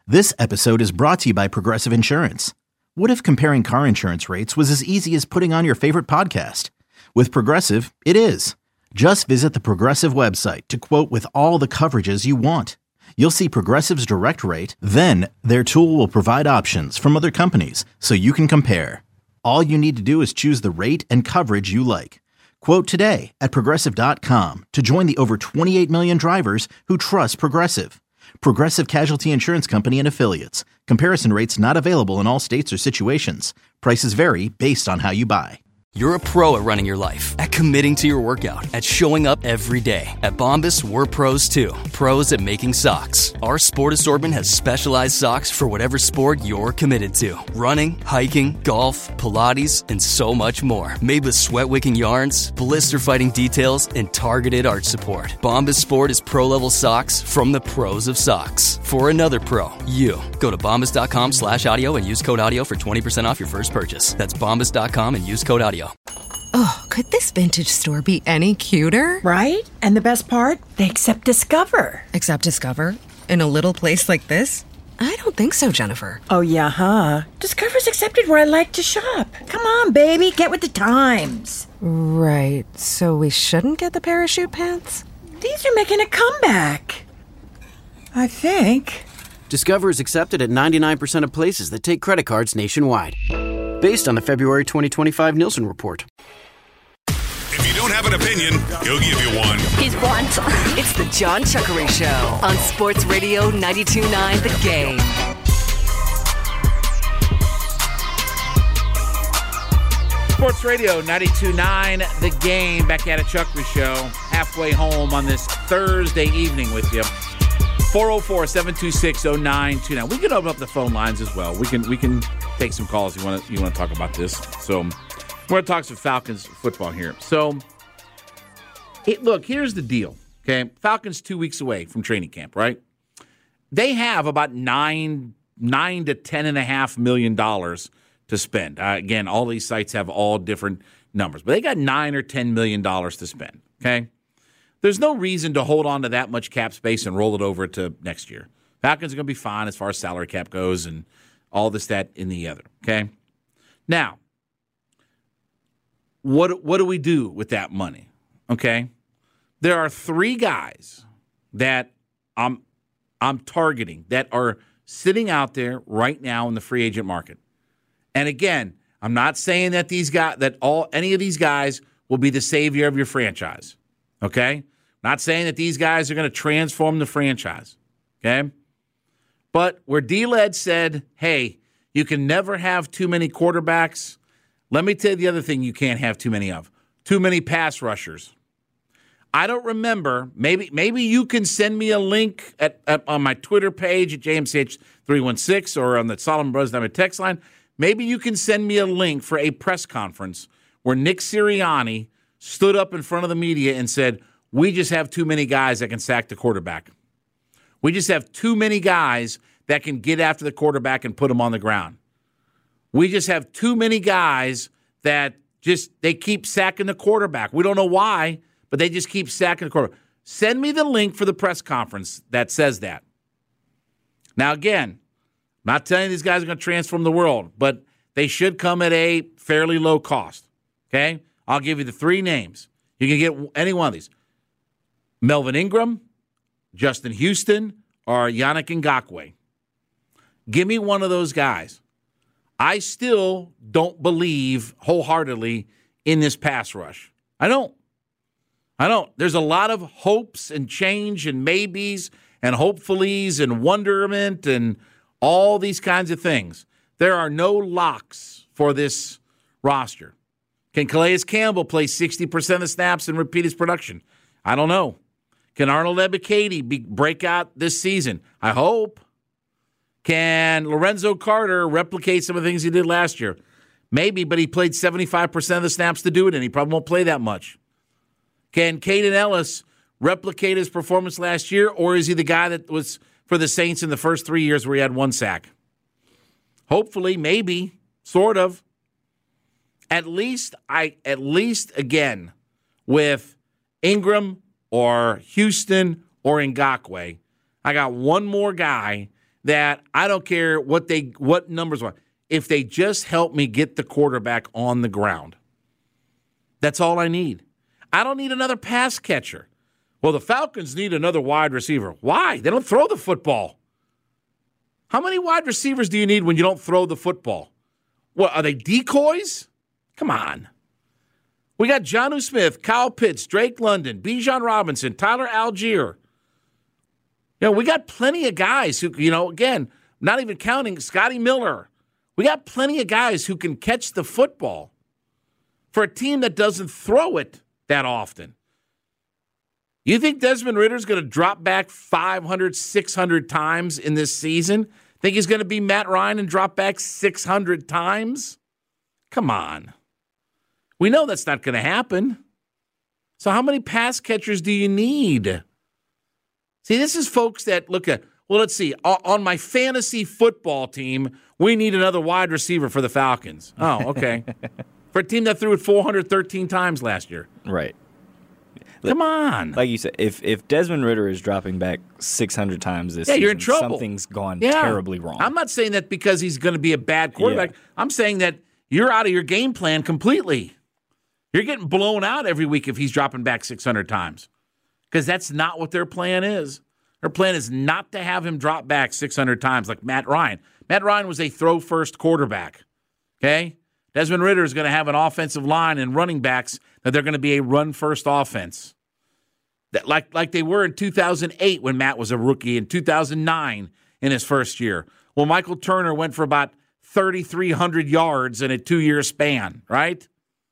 This episode is brought to you by Progressive Insurance. What if comparing car insurance rates was as easy as putting on your favorite podcast? With Progressive, it is. Just visit the Progressive website to quote with all the coverages you want. You'll see Progressive's direct rate, then their tool will provide options from other companies so you can compare. All you need to do is choose the rate and coverage you like. Quote today at Progressive.com to join the over 28 million drivers who trust Progressive. Progressive Casualty Insurance Company and Affiliates. Comparison rates not available in all states or situations. Prices vary based on how you buy. You're a pro at running your life, at committing to your workout, at showing up every day. At Bombas, we're pros too. Pros at making socks. Our sport assortment has specialized socks for whatever sport you're committed to. Running, hiking, golf, Pilates, and so much more. Made with sweat-wicking yarns, blister-fighting details, and targeted arch support. Bombas Sport is pro-level socks from the pros of socks. For another pro, you. Go to bombas.com/audio and use code audio for 20% off your first purchase. That's bombas.com and use code audio. Oh, could this vintage store be any cuter? Right? And the best part? They accept Discover. Accept Discover? In a little place like this? I don't think so, Jennifer. Oh, yeah, huh? Discover's accepted where I like to shop. Come on, baby, get with the times. Right, so we shouldn't get the parachute pants? These are making a comeback. I think. Discover is accepted at 99% of places that take credit cards nationwide. Based on the February 2025 Nielsen report. If you don't have an opinion, he'll give you one. He's blunt. It's the John Chuckery Show on Sports Radio 92.9 The Game. Sports Radio 92.9 The Game. Back at a Chuckery Show. Halfway home on this Thursday evening with you. 404-726-0929. We can open up the phone lines as well. We can take some calls if you want to talk about this. So we're going to talk some Falcons football here. So look, here's the deal. Okay, Falcons 2 weeks away from training camp, right? They have about $9 to $10.5 million to spend. Again, all these sites have all different numbers, but they got $9 or $10 million to spend. Okay. There's no reason to hold on to that much cap space and roll it over to next year. Falcons are going to be fine as far as salary cap goes and all this, that, and the other, okay? Now, what do we do with that money, okay? There are three guys that I'm targeting that are sitting out there right now in the free agent market. And again, I'm not saying that any of these guys will be the savior of your franchise, okay? Not saying that these guys are going to transform the franchise, okay? But where D-Led said, hey, you can never have too many quarterbacks, let me tell you the other thing you can't have too many of. Too many pass rushers. I don't remember. Maybe you can send me a link on my Twitter page at JMCH316 or on the Solomon Brothers Diamond text line. Maybe you can send me a link for a press conference where Nick Sirianni stood up in front of the media and said, we just have too many guys that can sack the quarterback. We just have too many guys that can get after the quarterback and put him on the ground. We just have too many guys that they keep sacking the quarterback. We don't know why, but they just keep sacking the quarterback. Send me the link for the press conference that says that. Now, again, I'm not telling you these guys are going to transform the world, but they should come at a fairly low cost. Okay? I'll give you the three names. You can get any one of these. Melvin Ingram, Justin Houston, or Yannick Ngakoue. Give me one of those guys. I still don't believe wholeheartedly in this pass rush. I don't. There's a lot of hopes and change and maybes and hopefullys and wonderment and all these kinds of things. There are no locks for this roster. Can Calais Campbell play 60% of the snaps and repeat his production? I don't know. Can Arnold Ebiketie break out this season? I hope. Can Lorenzo Carter replicate some of the things he did last year? Maybe, but he played 75% of the snaps to do it, and he probably won't play that much. Can Caden Ellis replicate his performance last year, or is he the guy that was for the Saints in the first 3 years where he had one sack? Hopefully, maybe, sort of. At least again, with Ingram or Houston or Ngakoue, I got one more guy that I don't care what numbers are. If they just help me get the quarterback on the ground, that's all I need. I don't need another pass catcher. Well, the Falcons need another wide receiver. Why? They don't throw the football. How many wide receivers do you need when you don't throw the football? What, are they decoys? Come on. We got Jonnu Smith, Kyle Pitts, Drake London, Bijan Robinson, Tyler Algier. We got plenty of guys who, again, not even counting Scotty Miller. We got plenty of guys who can catch the football for a team that doesn't throw it that often. You think Desmond Ridder's going to drop back 500, 600 times in this season? Think he's going to be Matt Ryan and drop back 600 times? Come on. We know that's not going to happen. So how many pass catchers do you need? See, this is folks that look at, well, let's see. On my fantasy football team, we need another wide receiver for the Falcons. Oh, okay. For a team that threw it 413 times last year. Right. Come on. Like you said, if Desmond Ridder is dropping back 600 times this season, you're in trouble. Something's gone terribly wrong. I'm not saying that because he's going to be a bad quarterback. Yeah. I'm saying that you're out of your game plan completely. You're getting blown out every week if he's dropping back 600 times because that's not what their plan is. Their plan is not to have him drop back 600 times like Matt Ryan. Matt Ryan was a throw-first quarterback, okay? Desmond Ridder is going to have an offensive line and running backs that they're going to be a run-first offense. That like they were in 2008 when Matt was a rookie, in 2009 in his first year. Well, Michael Turner went for about 3,300 yards in a 2-year span, right?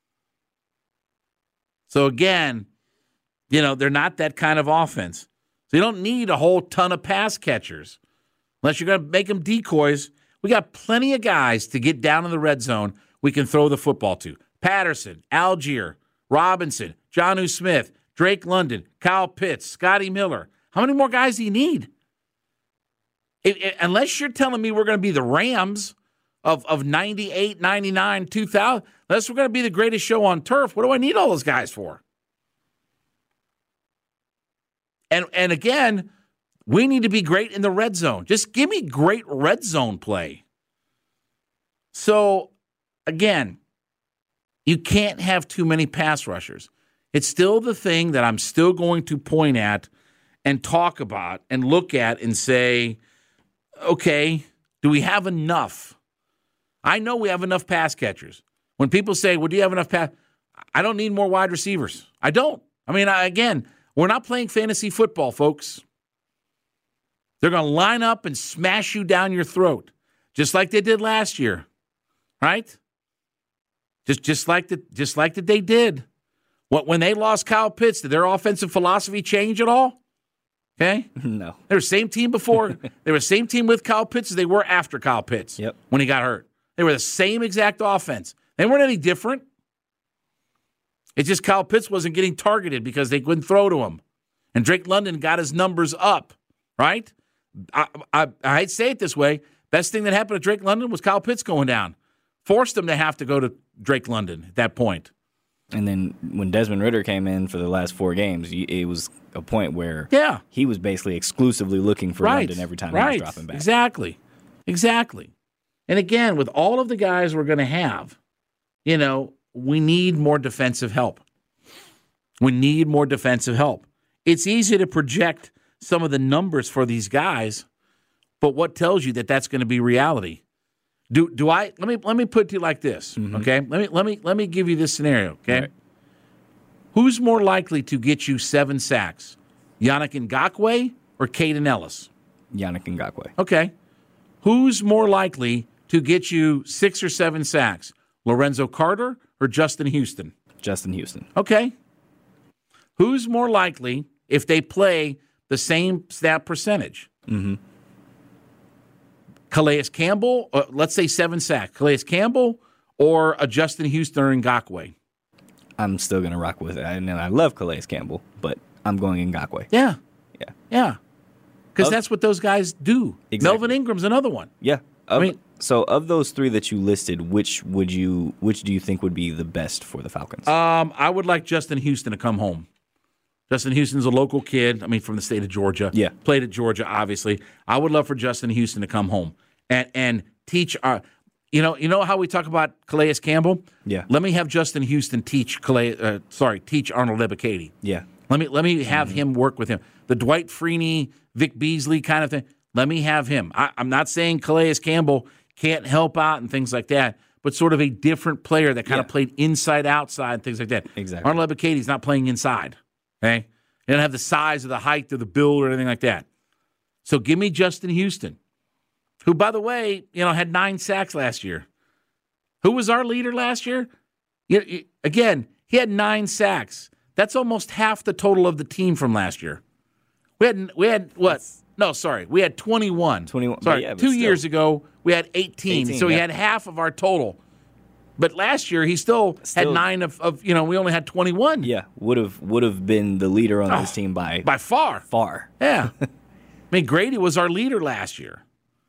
So again, they're not that kind of offense. So you don't need a whole ton of pass catchers unless you're going to make them decoys. We got plenty of guys to get down in the red zone we can throw the football to. Patterson, Algier, Robinson, Jonnu Smith, Drake London, Kyle Pitts, Scotty Miller. How many more guys do you need? Unless you're telling me we're going to be the Rams of 98, 99, 2000, unless we're going to be the greatest show on turf, what do I need all those guys for? And again, we need to be great in the red zone. Just give me great red zone play. So, again, you can't have too many pass rushers. It's still the thing that I'm still going to point at and talk about and look at and say, okay, do we have enough? I know we have enough pass catchers. When people say, well, do you have enough pass? I don't need more wide receivers. I don't. I mean, again, we're not playing fantasy football, folks. They're going to line up and smash you down your throat, just like they did last year, right? Just like that they did. When they lost Kyle Pitts, did their offensive philosophy change at all? Okay? No. They were the same team before. They were the same team with Kyle Pitts as they were after Kyle Pitts when he got hurt. They were the same exact offense. They weren't any different. It's just Kyle Pitts wasn't getting targeted because they couldn't throw to him. And Drake London got his numbers up, right? I hate to say it this way. Best thing that happened to Drake London was Kyle Pitts going down. Forced him to have to go to Drake London at that point. And then when Desmond Ridder came in for the last 4 games, it was a point where he was basically exclusively looking for London every time he was dropping back. Exactly. And again, with all of the guys we're going to have, we need more defensive help. It's easy to project some of the numbers for these guys, but what tells you that that's going to be reality? Let me put it to you like this, okay? Let me give you this scenario, okay? Right. Who's more likely to get you 7 sacks, Yannick Ngakoue or Caden Ellis? Yannick Ngakoue. Okay. Who's more likely to get you 6 or 7 sacks, Lorenzo Carter or Justin Houston? Justin Houston. Okay. Who's more likely if they play the same snap percentage? Calais Campbell, let's say 7 sacks. Calais Campbell or a Justin Houston or Ngakoue? I'm still going to rock with it. I love Calais Campbell, but I'm going Ngakoue. Yeah. Because that's what those guys do. Exactly. Melvin Ingram's another one. Yeah. So of those 3 that you listed, which do you think would be the best for the Falcons? I would like Justin Houston to come home. Justin Houston's a local kid. I mean, from the state of Georgia. Yeah. Played at Georgia, obviously. I would love for Justin Houston to come home and teach our. You know how we talk about Calais Campbell? Yeah. Let me have Justin Houston teach teach Arnold Ebiketie. Yeah. Let me have him work with him. The Dwight Freeney, Vic Beasley kind of thing. Let me have him. I'm not saying Calais Campbell can't help out and things like that, but sort of a different player that kind of played inside, outside, and things like that. Exactly. Arnold Ebiketie's not playing inside. Okay? He doesn't have the size or the height or the build or anything like that. So give me Justin Houston, who, by the way, had 9 sacks last year. Who was our leader last year? Again, he had 9 sacks. That's almost half the total of the team from last year. We had what? No, sorry. We had 21. 21. Sorry, yeah, 2 years ago, we had 18 so he had half of our total. But last year, he still had 9 of we only had 21. Yeah, would have been the leader on this team by far. Far. Yeah. I mean, Grady was our leader last year.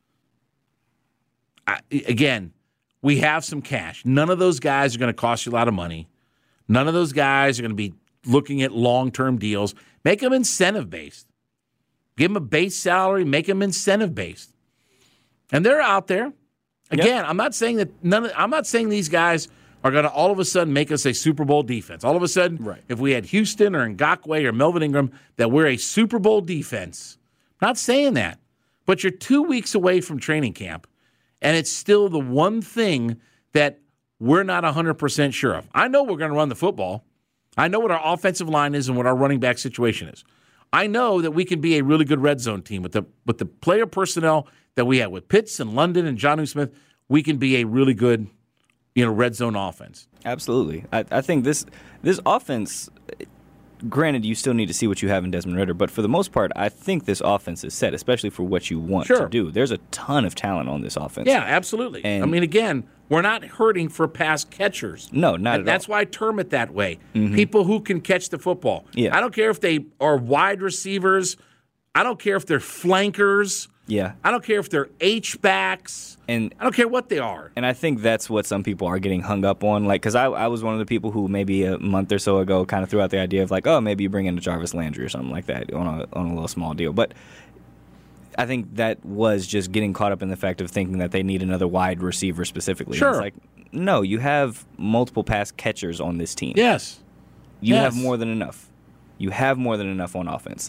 Again, we have some cash. None of those guys are going to cost you a lot of money. None of those guys are going to be looking at long-term deals. Make them incentive-based. Give them a base salary. Make them incentive-based. And they're out there. Again, I'm not saying that I'm not saying these guys are going to all of a sudden make us a Super Bowl defense. All of a sudden, if we had Houston or Ngakoue or Melvin Ingram, that we're a Super Bowl defense. I'm not saying that. But you're 2 weeks away from training camp, and it's still the one thing that we're not 100% sure of. I know we're going to run the football. I know what our offensive line is and what our running back situation is. I know that we can be a really good red zone team with the player personnel that we have with Pitts and London and Jonnu Smith. We can be a really good, red zone offense. Absolutely. I think this offense. Granted, you still need to see what you have in Desmond Ridder, but for the most part, I think this offense is set, especially for what you want to do. There's a ton of talent on this offense. Yeah, absolutely. And I mean, again, we're not hurting for pass catchers. No, not at all. That's why I term it that way. Mm-hmm. People who can catch the football. Yeah. I don't care if they are wide receivers. I don't care if they're flankers. Yeah. I don't care if they're H-backs. And I don't care what they are. And I think that's what some people are getting hung up on. Like, because I was one of the people who maybe a month or so ago kind of threw out the idea of like, oh, maybe you bring in a Jarvis Landry or something like that on a little small deal. But I think that was just getting caught up in the fact of thinking that they need another wide receiver specifically. Sure. It's like, no, you have multiple pass catchers on this team. Yes. You have more than enough. You have more than enough on offense.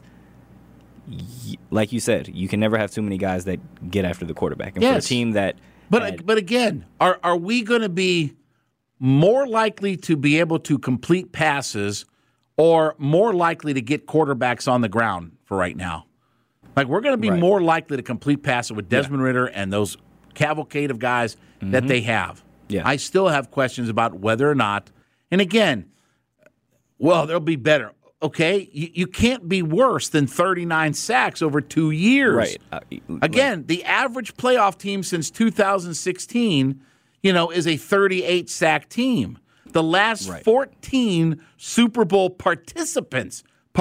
Like you said, you can never have too many guys that get after the quarterback. And for a team that... But again, are we going to be more likely to be able to complete passes or more likely to get quarterbacks on the ground for right now? Like, we're going to be more likely to complete passes with Desmond Ridder and those cavalcade of guys that they have. Yeah. I still have questions about whether or not... And again, they'll be better. Okay, you can't be worse than 39 sacks over 2 years. Right. Again, the average playoff team since 2016, is a 38 sack team. The last 14 Super Bowl participants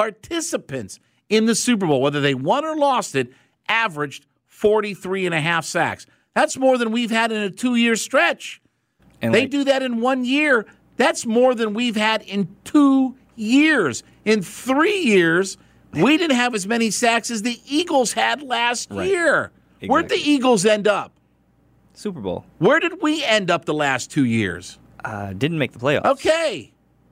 in the Super Bowl, whether they won or lost it, averaged 43.5 sacks. That's more than we've had in a 2-year stretch. And they do that in 1 year. That's more than we've had in 2 years. In 3 years, we didn't have as many sacks as the Eagles had last year. Exactly. Where'd the Eagles end up? Super Bowl. Where did we end up the last 2 years? Didn't make the playoffs. Okay.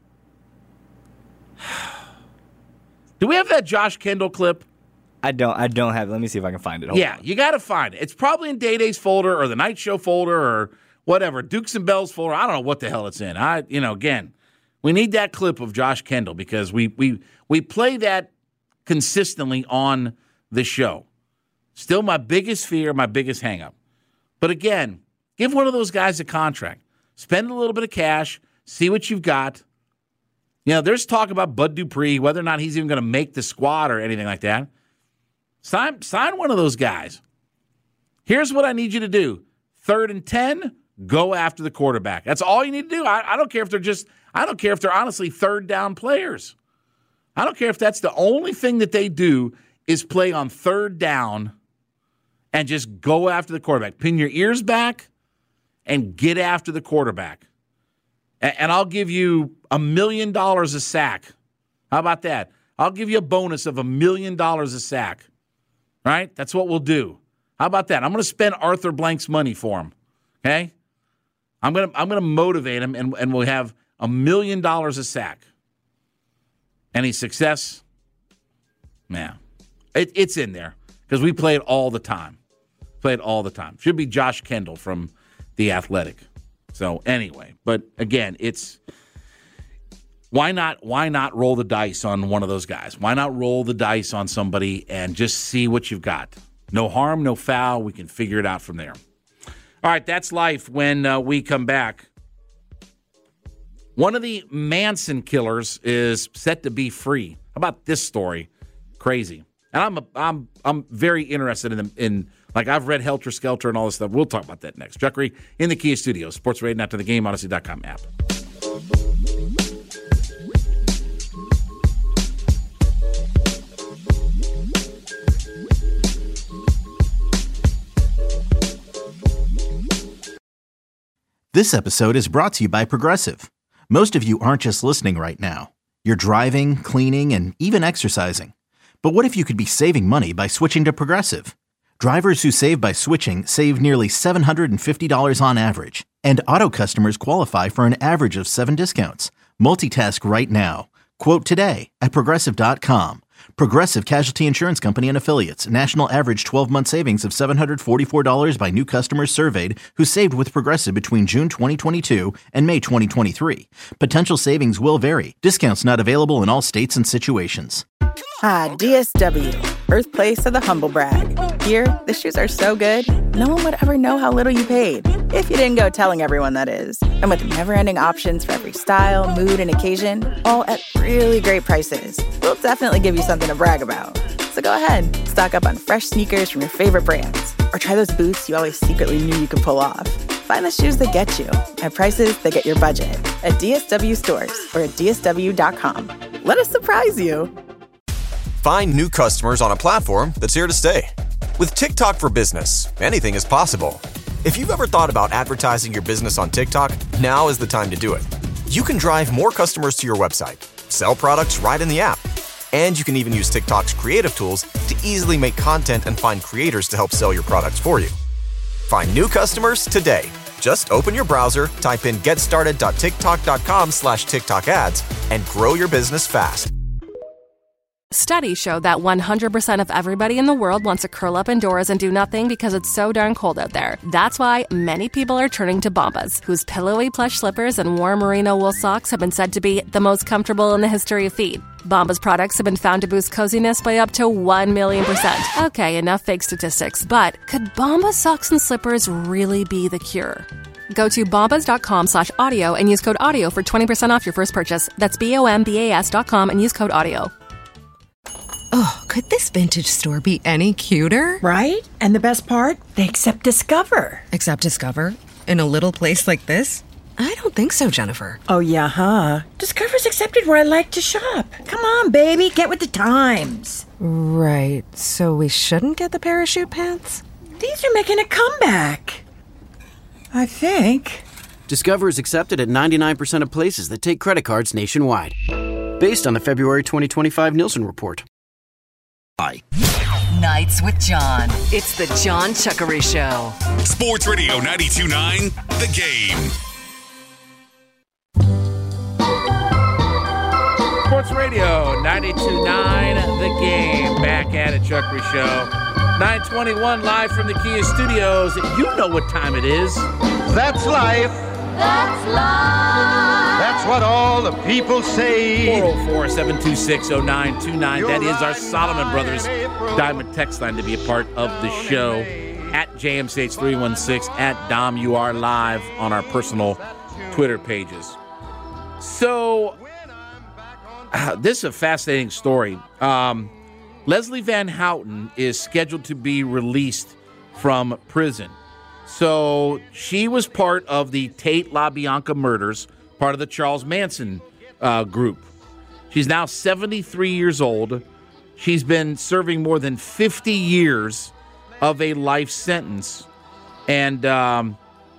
Do we have that Josh Kendall clip? I don't have it. Let me see if I can find it. Hold on. You got to find it. It's probably in Day Day's folder or the Night Show folder or whatever, Dukes and Bells folder. I don't know what the hell it's in. Again, we need that clip of Josh Kendall because we play that consistently on the show. Still my biggest fear, my biggest hang-up. But again, give one of those guys a contract. Spend a little bit of cash. See what you've got. There's talk about Bud Dupree, whether or not he's even going to make the squad or anything like that. Sign one of those guys. Here's what I need you to do. 3rd and 10, go after the quarterback. That's all you need to do. I don't care if they're honestly third down players. I don't care if that's the only thing that they do is play on 3rd down and just go after the quarterback. Pin your ears back and get after the quarterback. And I'll give you $1 million a sack. How about that? I'll give you a bonus of $1 million a sack. Right? That's what we'll do. How about that? I'm going to spend Arthur Blank's money for him. Okay? I'm gonna motivate him, and we'll have $1 million a sack. Any success? Man, it's in there because we play it all the time. Should be Josh Kendall from The Athletic. So anyway, but again, it's why not roll the dice on one of those guys? Why not roll the dice on somebody and just see what you've got? No harm, no foul. We can figure it out from there. All right, that's life. When we come back, one of the Manson killers is set to be free. How about this story? Crazy. And I'm very interested in like I've read Helter Skelter and all this stuff. We'll talk about that next. Chuck Reed in the Kia Studios. Sports Radio After the Game, Odyssey.com app. This episode is brought to you by Progressive. Most of you aren't just listening right now. You're driving, cleaning, and even exercising. But what if you could be saving money by switching to Progressive? Drivers who save by switching save nearly $750 on average. And auto customers qualify for an average of 7 discounts. Multitask right now. Quote today at Progressive.com. Progressive Casualty Insurance Company and Affiliates. National average 12-month savings of $744 by new customers surveyed who saved with Progressive between June 2022 and May 2023. Potential savings will vary. Discounts not available in all states and situations. Ah, DSW, birthplace of the humble brag. Here, the shoes are so good, no one would ever know how little you paid. If you didn't go telling everyone, that is. And with never-ending options for every style, mood, and occasion, all at really great prices, we'll definitely give you something to brag about. So go ahead, stock up on fresh sneakers from your favorite brands, or try those boots you always secretly knew you could pull off. Find the shoes that get you at prices that get your budget at DSW stores or at DSW.com. Let us surprise you. Find new customers on a platform that's here to stay. With TikTok for Business, anything is possible. If you've ever thought about advertising your business on TikTok, now is the time to do it. You can drive more customers to your website, sell products right in the app, and you can even use TikTok's creative tools to easily make content and find creators to help sell your products for you. Find new customers today. Just open your browser, type in getstarted.tiktok.com/TikTok ads, and grow your business fast. Studies show that 100% of everybody in the world wants to curl up indoors and do nothing because it's so darn cold out there. That's why many people are turning to Bombas, whose pillowy plush slippers and warm merino wool socks have been said to be the most comfortable in the history of feet. Bombas products have been found to boost coziness by up to 1,000,000%. Okay, enough fake statistics, but could Bombas socks and slippers really be the cure? Go to bombas.com/audio and use code AUDIO for 20% off your first purchase. That's BOMBAS.com and use code AUDIO. Oh, could this vintage store be any cuter? Right? And the best part? They accept Discover. Accept Discover? In a little place like this? I don't think so, Jennifer. Oh, yeah, huh? Discover's accepted where I like to shop. Come on, baby, get with the times. Right, so we shouldn't get the parachute pants? These are making a comeback. I think. Discover is accepted at 99% of places that take credit cards nationwide. Based on the February 2025 Nielsen report. Nights with John. It's the John Chuckery Show. Sports Radio 92.9, The Game. Sports Radio 92.9, The Game. Back at it, Chuckery Show. 9:21 live from the Kia Studios. You know what time it is. That's life. That's life. That's what all the people say. 404-726-0929. That is our Solomon Brothers Diamond text line to be a part of the show. At JMCH316, at Dom, you are live on our personal Twitter pages. So, this is a fascinating story. Leslie Van Houten is scheduled to be released from prison. So she was part of the Tate LaBianca murders, part of the Charles Manson group. She's now 73 years old. She's been serving more than 50 years of a life sentence. And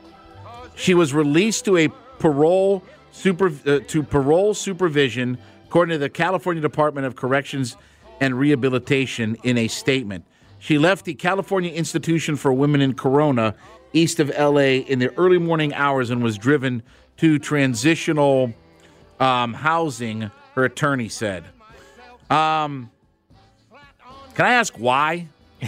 she was released to a parole supervision according to the California Department of Corrections and Rehabilitation in a statement. She left the California Institution for Women in Corona, east of L.A., in the early morning hours and was driven to transitional housing, her attorney said. Can I ask why?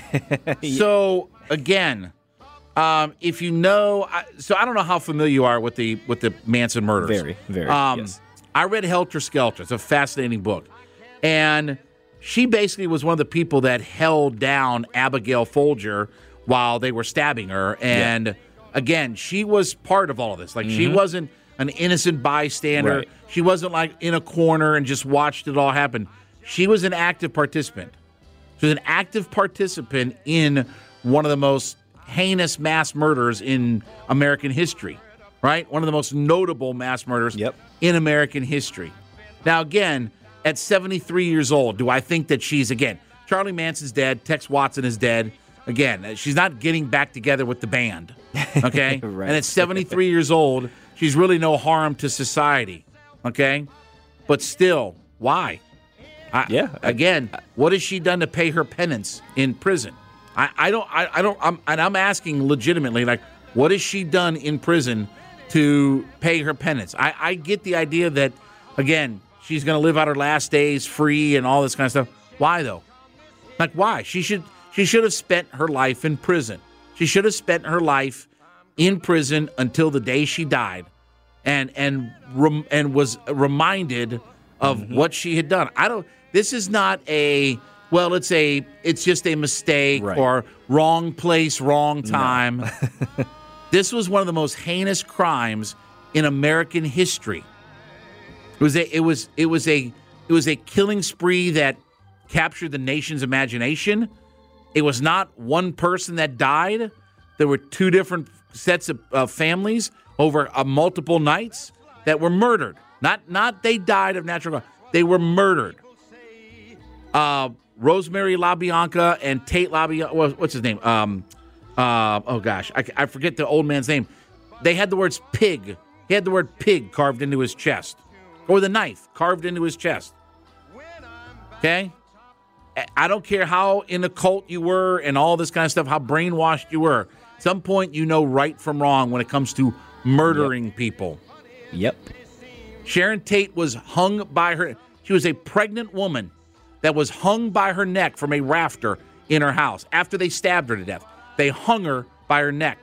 So, again, if you know, so I don't know how familiar you are with the Manson murders. Very, very, yes. I read Helter Skelter. It's a fascinating book. And she basically was one of the people that held down Abigail Folger while they were stabbing her. And, again, she was part of all of this. Like, she wasn't an innocent bystander. Right. She wasn't, like, in a corner and just watched it all happen. She was an active participant. She was an active participant in one of the most heinous mass murders in American history, right? One of the most notable mass murders in American history. Now, again, at 73 years old, do I think that she's, again, Charlie Manson's dead, Tex Watson is dead. Again, she's not getting back together with the band, okay? Right. And at 73 years old, she's really no harm to society, okay? But still, why? Again, what has she done to pay her penance in prison? I'm asking legitimately, like, what has she done in prison to pay her penance? I get the idea that, again, she's going to live out her last days free and all this kind of stuff. Why, though? Like, why? She should have spent her life in prison. She should have spent her life in prison until the day she died and was reminded of what she had done. This is not it's just a mistake or wrong place, wrong time. No. This was one of the most heinous crimes in American history. It was a killing spree that captured the nation's imagination. It was not one person that died. There were two different sets of families over multiple nights that were murdered. Not they died of natural causes. They were murdered. Rosemary LaBianca and Tate LaBianca. What's his name? Oh gosh, I forget the old man's name. They had the words pig. He had the word pig carved into his chest, or the knife carved into his chest. Okay, I don't care how in a cult you were and all this kind of stuff, how brainwashed you were. At some point, you know right from wrong when it comes to murdering people. Yep. Sharon Tate was hung by her. She was a pregnant woman that was hung by her neck from a rafter in her house after they stabbed her to death. They hung her by her neck.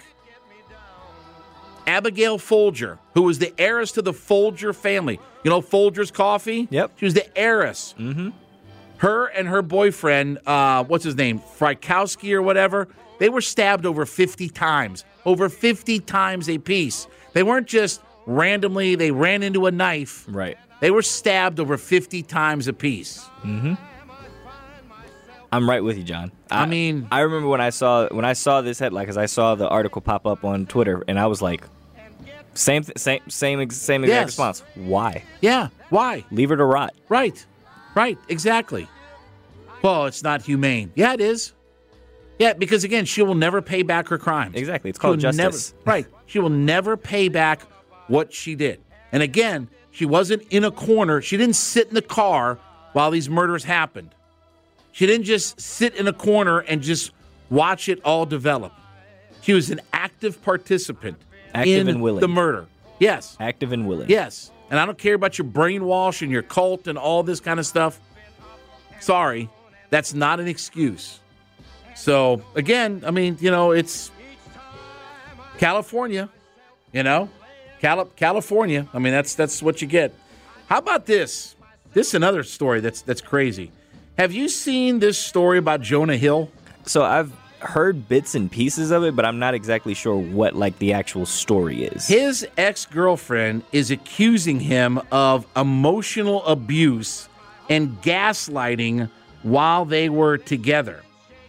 Abigail Folger, who was the heiress to the Folger family. You know Folger's Coffee? Yep. She was the heiress. Mm-hmm. Her and her boyfriend, what's his name, Frykowski or whatever, they were stabbed over 50 times. Over 50 times a piece. They weren't just randomly, they ran into a knife. Right. They were stabbed over 50 times a piece. Mm-hmm. I'm right with you, John. I mean, I remember when I saw this headline, because I saw the article pop up on Twitter, and I was like, same exact response. Why? Yeah, why? Leave her to rot. Right, exactly. Well, it's not humane. Yeah, it is. Yeah, because again, she will never pay back her crimes. Exactly, it's called justice. She will never pay back what she did. And again, she wasn't in a corner. She didn't sit in the car while these murders happened. She didn't just sit in a corner and just watch it all develop. She was an active participant in the murder. Yes. Active and willing. Yes. And I don't care about your brainwash and your cult and all this kind of stuff. Sorry, that's not an excuse. So, again, I mean, it's California, California. I mean, that's what you get. How about this? This is another story that's crazy. Have you seen this story about Jonah Hill? So I've heard bits and pieces of it, but I'm not exactly sure what the actual story is. His ex-girlfriend is accusing him of emotional abuse and gaslighting while they were together.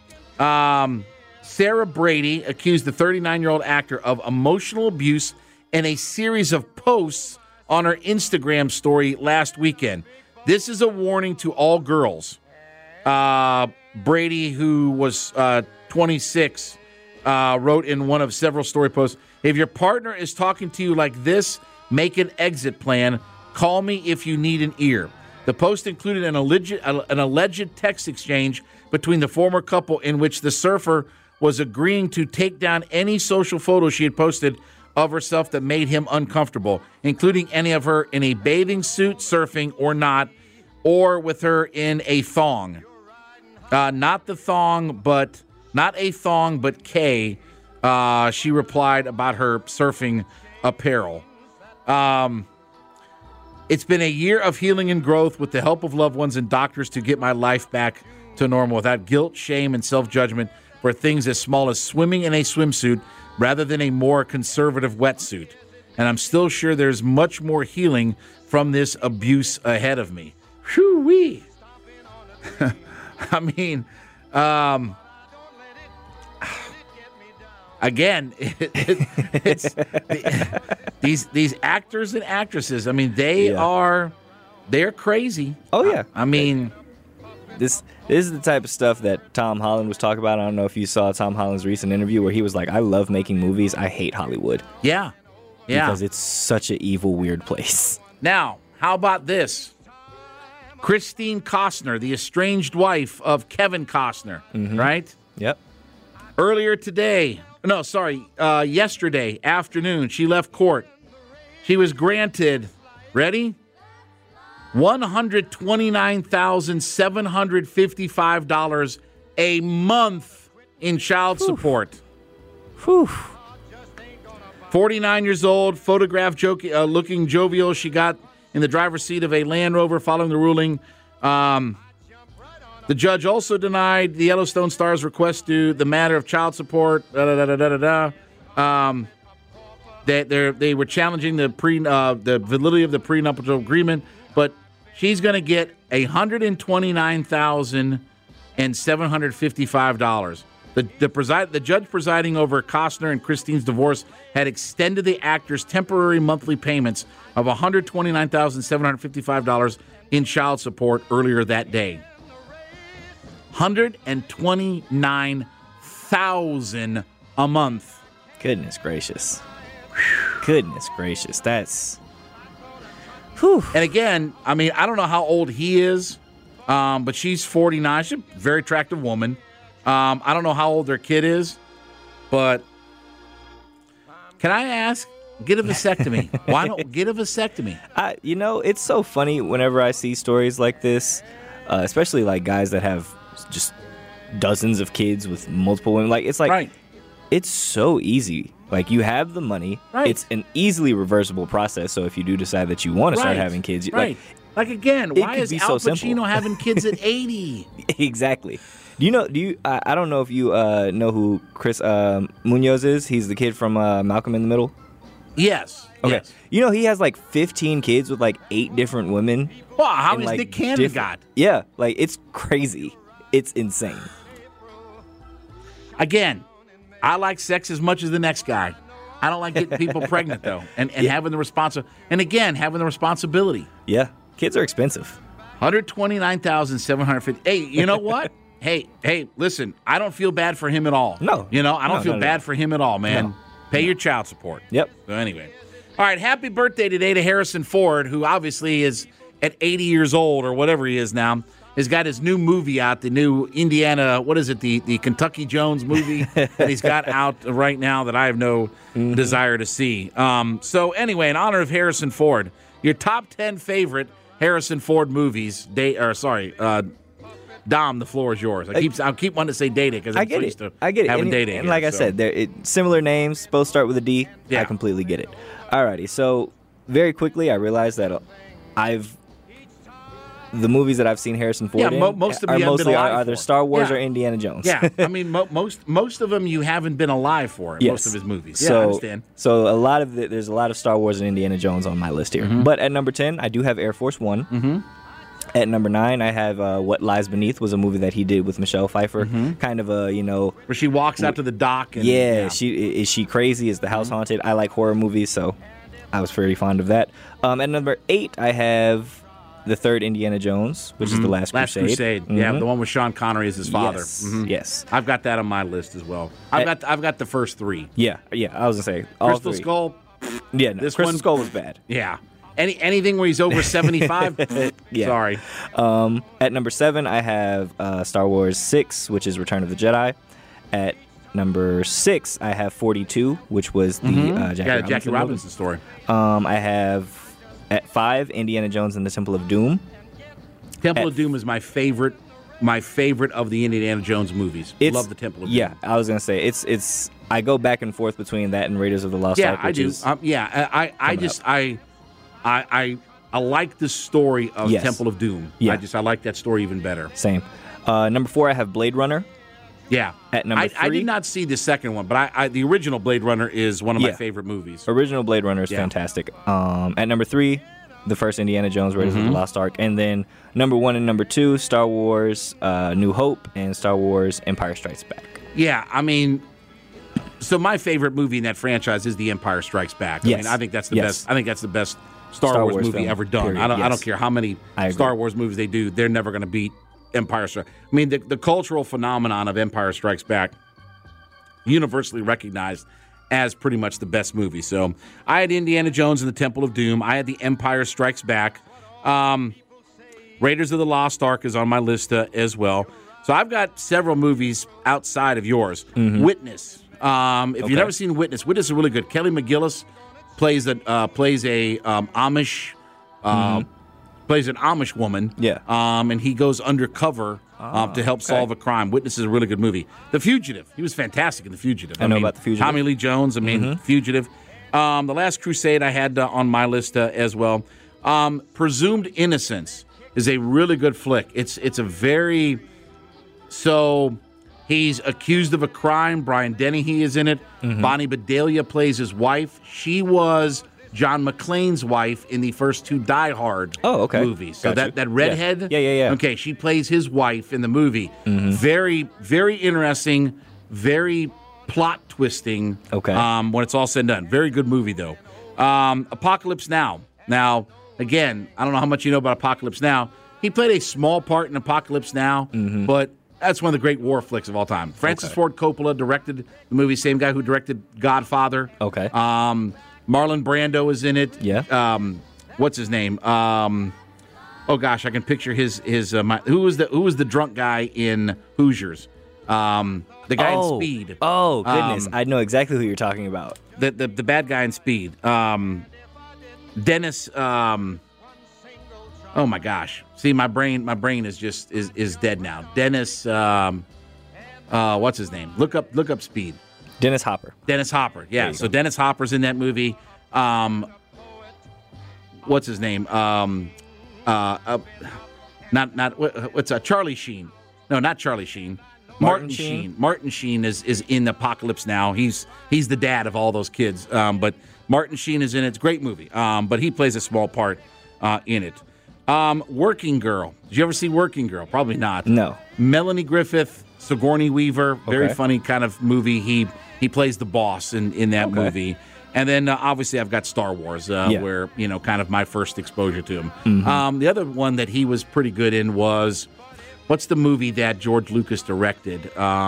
Sarah Brady accused the 39-year-old actor of emotional abuse in a series of posts on her Instagram story last weekend. This is a warning to all girls. Brady, who was 26, wrote in one of several story posts, if your partner is talking to you like this, make an exit plan. Call me if you need an ear. The post included an alleged text exchange between the former couple in which the surfer was agreeing to take down any social photos she had posted of herself that made him uncomfortable, including any of her in a bathing suit, surfing or not, or with her in a thong. Not a thong, but K. She replied about her surfing apparel. It's been a year of healing and growth with the help of loved ones and doctors to get my life back to normal without guilt, shame, and self-judgment for things as small as swimming in a swimsuit rather than a more conservative wetsuit. And I'm still sure there's much more healing from this abuse ahead of me. Whew-wee. I mean, again, it's these actors and actresses. I mean, they're crazy. Oh yeah. I mean, this is the type of stuff that Tom Holland was talking about. I don't know if you saw Tom Holland's recent interview where he was like, "I love making movies. I hate Hollywood." Yeah. Because it's such an evil, weird place. Now, how about this? Christine Costner, the estranged wife of Kevin Costner, right? Yep. Yesterday afternoon, she left court. She was granted, ready? $129,755 a month in child support. Whew. 49 years old, photographed looking jovial. She got in the driver's seat of a Land Rover following the ruling. The judge also denied the Yellowstone Star's request to the matter of child support. They were challenging the validity of the prenuptial agreement, but she's going to get $129,755. The judge presiding over Costner and Christine's divorce had extended the actors' temporary monthly payments of $129,755 in child support earlier that day. $129,000 a month. Goodness gracious. Goodness gracious. That's... Whew. And again, I mean, I don't know how old he is, but she's 49. She's a very attractive woman. I don't know how old their kid is, but can I ask, get a vasectomy? Why don't get a vasectomy? It's so funny whenever I see stories like this, especially like guys that have just dozens of kids with multiple women. Like, it's like, right. It's so easy. Like, you have the money. Right. It's an easily reversible process. So if you do decide that you want to start having kids, right. Like again, why is Al Pacino having kids at 80? Exactly. I don't know if you know who Chris Munoz is. He's the kid from Malcolm in the Middle. Yes. Okay. Yes. You know, he has like 15 kids with like 8 different women. Wow, how is Nick Cannon got? Yeah, like it's crazy. It's insane. Again, I like sex as much as the next guy. I don't like getting people pregnant though, and having the having the responsibility. Yeah, kids are expensive. $129,750. Hey, you know what? Hey, listen, I don't feel bad for him at all. No. I don't feel bad for him at all, man. No. Pay your child support. Yep. So anyway. All right, happy birthday today to Harrison Ford, who obviously is at 80 years old or whatever he is now. Has got his new movie out, the new Indiana, what is it, the Kentucky Jones movie that he's got out right now that I have no desire to see. So anyway, in honor of Harrison Ford, your top 10 favorite Harrison Ford movies, Dom, the floor is yours. I keep wanting to say Data because I'm used to having Data. And like I said, similar names, both start with a D. Yeah. I completely get it. Alrighty, so very quickly I realized that the movies that I've seen Harrison Ford in most of them are either Star Wars or Indiana Jones. Yeah, I mean most of them you haven't been alive for in most of his movies. Yeah, I understand. So there's a lot of Star Wars and Indiana Jones on my list here. But at number 10, I do have Air Force One. Mm-hmm. At number 9, I have What Lies Beneath, was a movie that he did with Michelle Pfeiffer. Mm-hmm. Kind of a, where she walks out to the dock. And, is she crazy? Is the house haunted? I like horror movies, so I was very fond of that. At number 8, I have the third Indiana Jones, which is The Last Crusade. Mm-hmm. Yeah, the one with Sean Connery as his father. Yes, yes. I've got that on my list as well. I've got the first 3. Yeah, I was going to say all Crystal 3. Skull. Yeah, no, Crystal Skull was bad. Yeah. Anything where he's over 75? Yeah. Sorry. At number 7, I have Star Wars 6, which is Return of the Jedi. At number 6, I have 42, which was the Jackie Robinson story. I have at 5, Indiana Jones and the Temple of Doom. Temple of Doom is my favorite of the Indiana Jones movies. Love the Temple of Doom. Yeah, I was gonna say it's. I go back and forth between that and Raiders of the Lost Ark. I do. I like the story of Temple of Doom. Yeah. I like that story even better. Same. Number 4, I have Blade Runner. Yeah. At number 3, I did not see the second one, but the original Blade Runner is one of my favorite movies. Original Blade Runner is fantastic. At number 3, the first Indiana Jones, Raiders of the Lost Ark. And then number 1 and number 2, Star Wars New Hope and Star Wars Empire Strikes Back. Yeah, I mean, so my favorite movie in that franchise is The Empire Strikes Back. I mean, I think that's the best. I think that's the best Star Wars movie ever done. Period. I don't care how many Star Wars movies they do. They're never going to beat Empire Strikes. I mean, the cultural phenomenon of Empire Strikes Back, universally recognized as pretty much the best movie. So I had Indiana Jones and the Temple of Doom. I had The Empire Strikes Back. Raiders of the Lost Ark is on my list as well. So I've got several movies outside of yours. Witness. If you've never seen Witness, Witness is really good. Kelly McGillis plays an Amish woman. Yeah. And he goes undercover to help solve a crime. Witness is a really good movie. The Fugitive. He was fantastic in The Fugitive. I know about The Fugitive. Tommy Lee Jones. Fugitive. The Last Crusade I had on my list as well. Presumed Innocence is a really good flick. It's a very... So he's accused of a crime. Brian Dennehy is in it. Bonnie Bedelia plays his wife. She was John McClane's wife in the first 2 Die Hard movies. So that redhead? Yeah. Okay, she plays his wife in the movie. Very, very interesting, very plot twisting when it's all said and done. Very good movie, though. Apocalypse Now. Now, again, I don't know how much you know about Apocalypse Now. He played a small part in Apocalypse Now, but that's one of the great war flicks of all time. Francis Ford Coppola directed the movie, same guy who directed Godfather. Marlon Brando is in it. Yeah. What's his name? Oh gosh, I can picture his who was the drunk guy in Hoosiers? The guy in Speed. Oh goodness, I know exactly who you're talking about. The bad guy in Speed. Dennis. Oh my gosh! See, my brain is just is dead now. Dennis. What's his name? Look up Speed. Dennis Hopper. Dennis Hopper. Yeah. So Dennis Hopper's in that movie. What's his name? What's Charlie Sheen? No, not Charlie Sheen. Martin Sheen. Martin Sheen is in Apocalypse Now. He's the dad of all those kids. But Martin Sheen is in it. It's a great movie. But he plays a small part in it. Working Girl. Did you ever see Working Girl? Probably not. No. Melanie Griffith, Sigourney Weaver. Very funny kind of movie. He plays the boss in that movie. And then obviously I've got Star Wars, where kind of my first exposure to him. The other one that he was pretty good in was, what's the movie that George Lucas directed?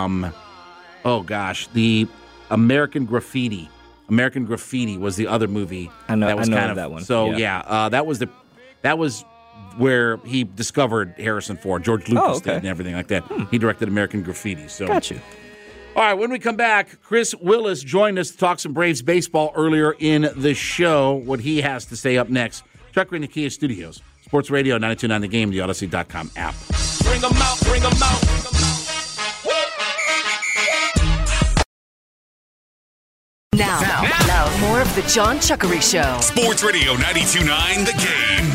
The American Graffiti. American Graffiti was the other movie. I know that one. So that was where he discovered Harrison Ford. George Lucas did and everything like that. He directed American Graffiti. So got you. All right, when we come back, Chris Willis joined us to talk some Braves baseball earlier in the show. What he has to say up next. Chuck Ray in the Kia Studios. Sports Radio 92.9 The Game, the Odyssey.com app. Bring them out, bring them out. Now, more of the John Chuckery Show. Sports Radio 92.9 The Game.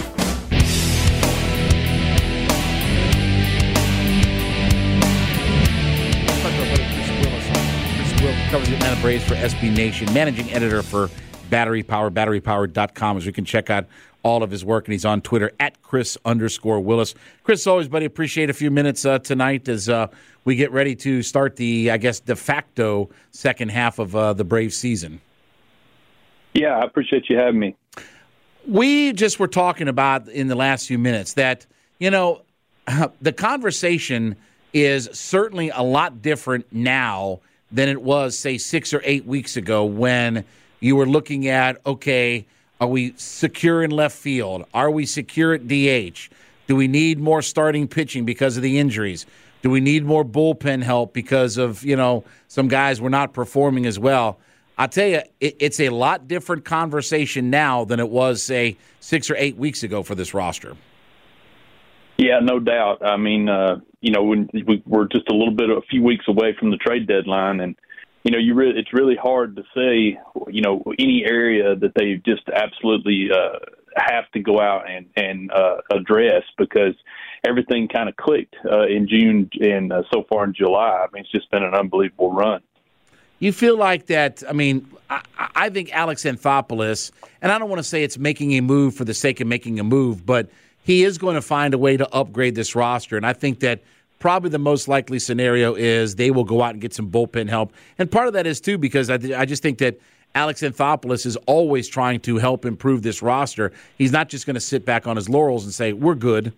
Covers the Atlanta Braves for SB Nation, managing editor for Battery Power, batterypower.com, as we can check out all of his work, and he's on Twitter at Chris_Willis. Chris, always, buddy, appreciate a few minutes tonight as we get ready to start the, I guess, de facto second half of the Braves season. Yeah, I appreciate you having me. We just were talking about in the last few minutes that, the conversation is certainly a lot different now than it was, say, 6 or 8 weeks ago when you were looking at, Are we secure in left field? Are we secure at DH? Do we need more starting pitching because of the injuries? Do we need more bullpen help because of, some guys were not performing as well? I'll tell you, it's a lot different conversation now than it was, say, 6 or 8 weeks ago for this roster. Yeah, no doubt. I mean, when we're just a few weeks away from the trade deadline, and it's really hard to say, any area that they just absolutely have to go out and address, because everything kind of clicked in June and so far in July. I mean, it's just been an unbelievable run. You feel like that, I think Alex Anthopoulos, and I don't want to say it's making a move for the sake of making a move, but he is going to find a way to upgrade this roster, and I think that probably the most likely scenario is they will go out and get some bullpen help. And part of that is, too, because I just think that Alex Anthopoulos is always trying to help improve this roster. He's not just going to sit back on his laurels and say, we're good.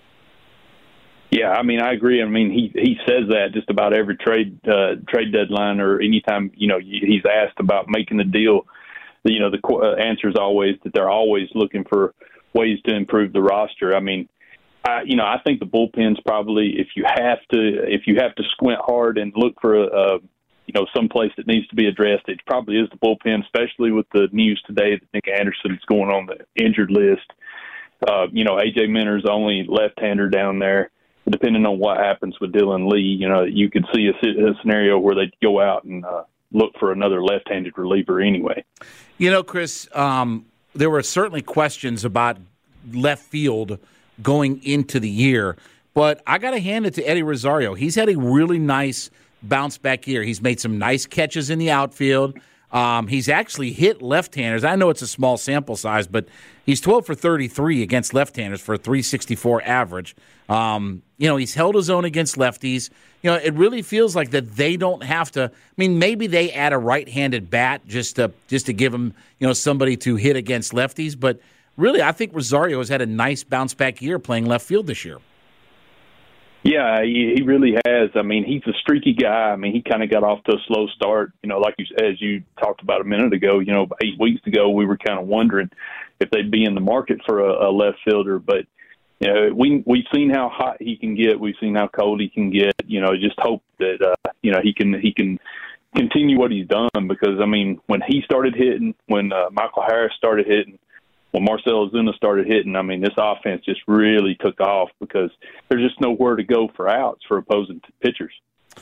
Yeah, I agree. He says that just about every trade deadline, or anytime, he's asked about making the deal. The answer is always that they're always looking for ways to improve the roster. I think the bullpen's probably, if you have to squint hard and look for some place that needs to be addressed, it probably is the bullpen, especially with the news today that Nick Anderson is going on the injured list. AJ Minter's the only left-hander down there. Depending on what happens with Dylan Lee, you could see a scenario where they go out and look for another left-handed reliever anyway. Chris, there were certainly questions about left field going into the year, but I got to hand it to Eddie Rosario. He's had a really nice bounce-back year. He's made some nice catches in the outfield. He's actually hit left-handers. I know it's a small sample size, but he's 12 for 33 against left-handers for a 364 average. He's held his own against lefties. It really feels like that they don't have to. Maybe they add a right-handed bat just to give him, somebody to hit against lefties. But really, I think Rosario has had a nice bounce-back year playing left field this year. Yeah, he really has. He's a streaky guy. He kind of got off to a slow start. As you talked about a minute ago, 8 weeks ago, we were kind of wondering if they'd be in the market for a left fielder. But, we've seen how hot he can get. We've seen how cold he can get. Just hope that, he can continue what he's done. Because, when he started hitting, when Michael Harris started hitting, when Marcell Ozuna started hitting, this offense just really took off because there's just nowhere to go for outs for opposing pitchers.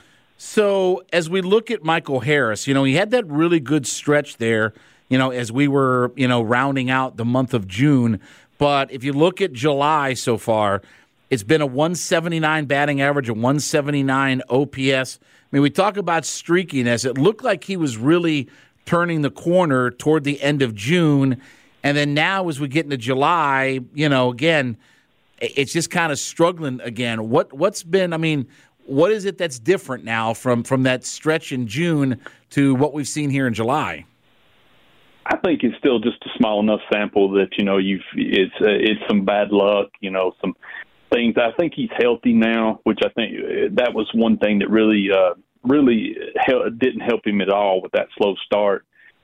So as we look at Michael Harris, he had that really good stretch there, as we were, rounding out the month of June. But if you look at July so far, it's been a 179 batting average, a 179 OPS. We talk about streakiness. It looked like he was really turning the corner toward the end of June. And then now as we get into July, again, it's just kind of struggling again. What's been, what is it that's different now from that stretch in June to what we've seen here in July? I think it's still just a small enough sample that, it's some bad luck, some things. I think he's healthy now, which I think that was one thing that really didn't help him at all with that slow start.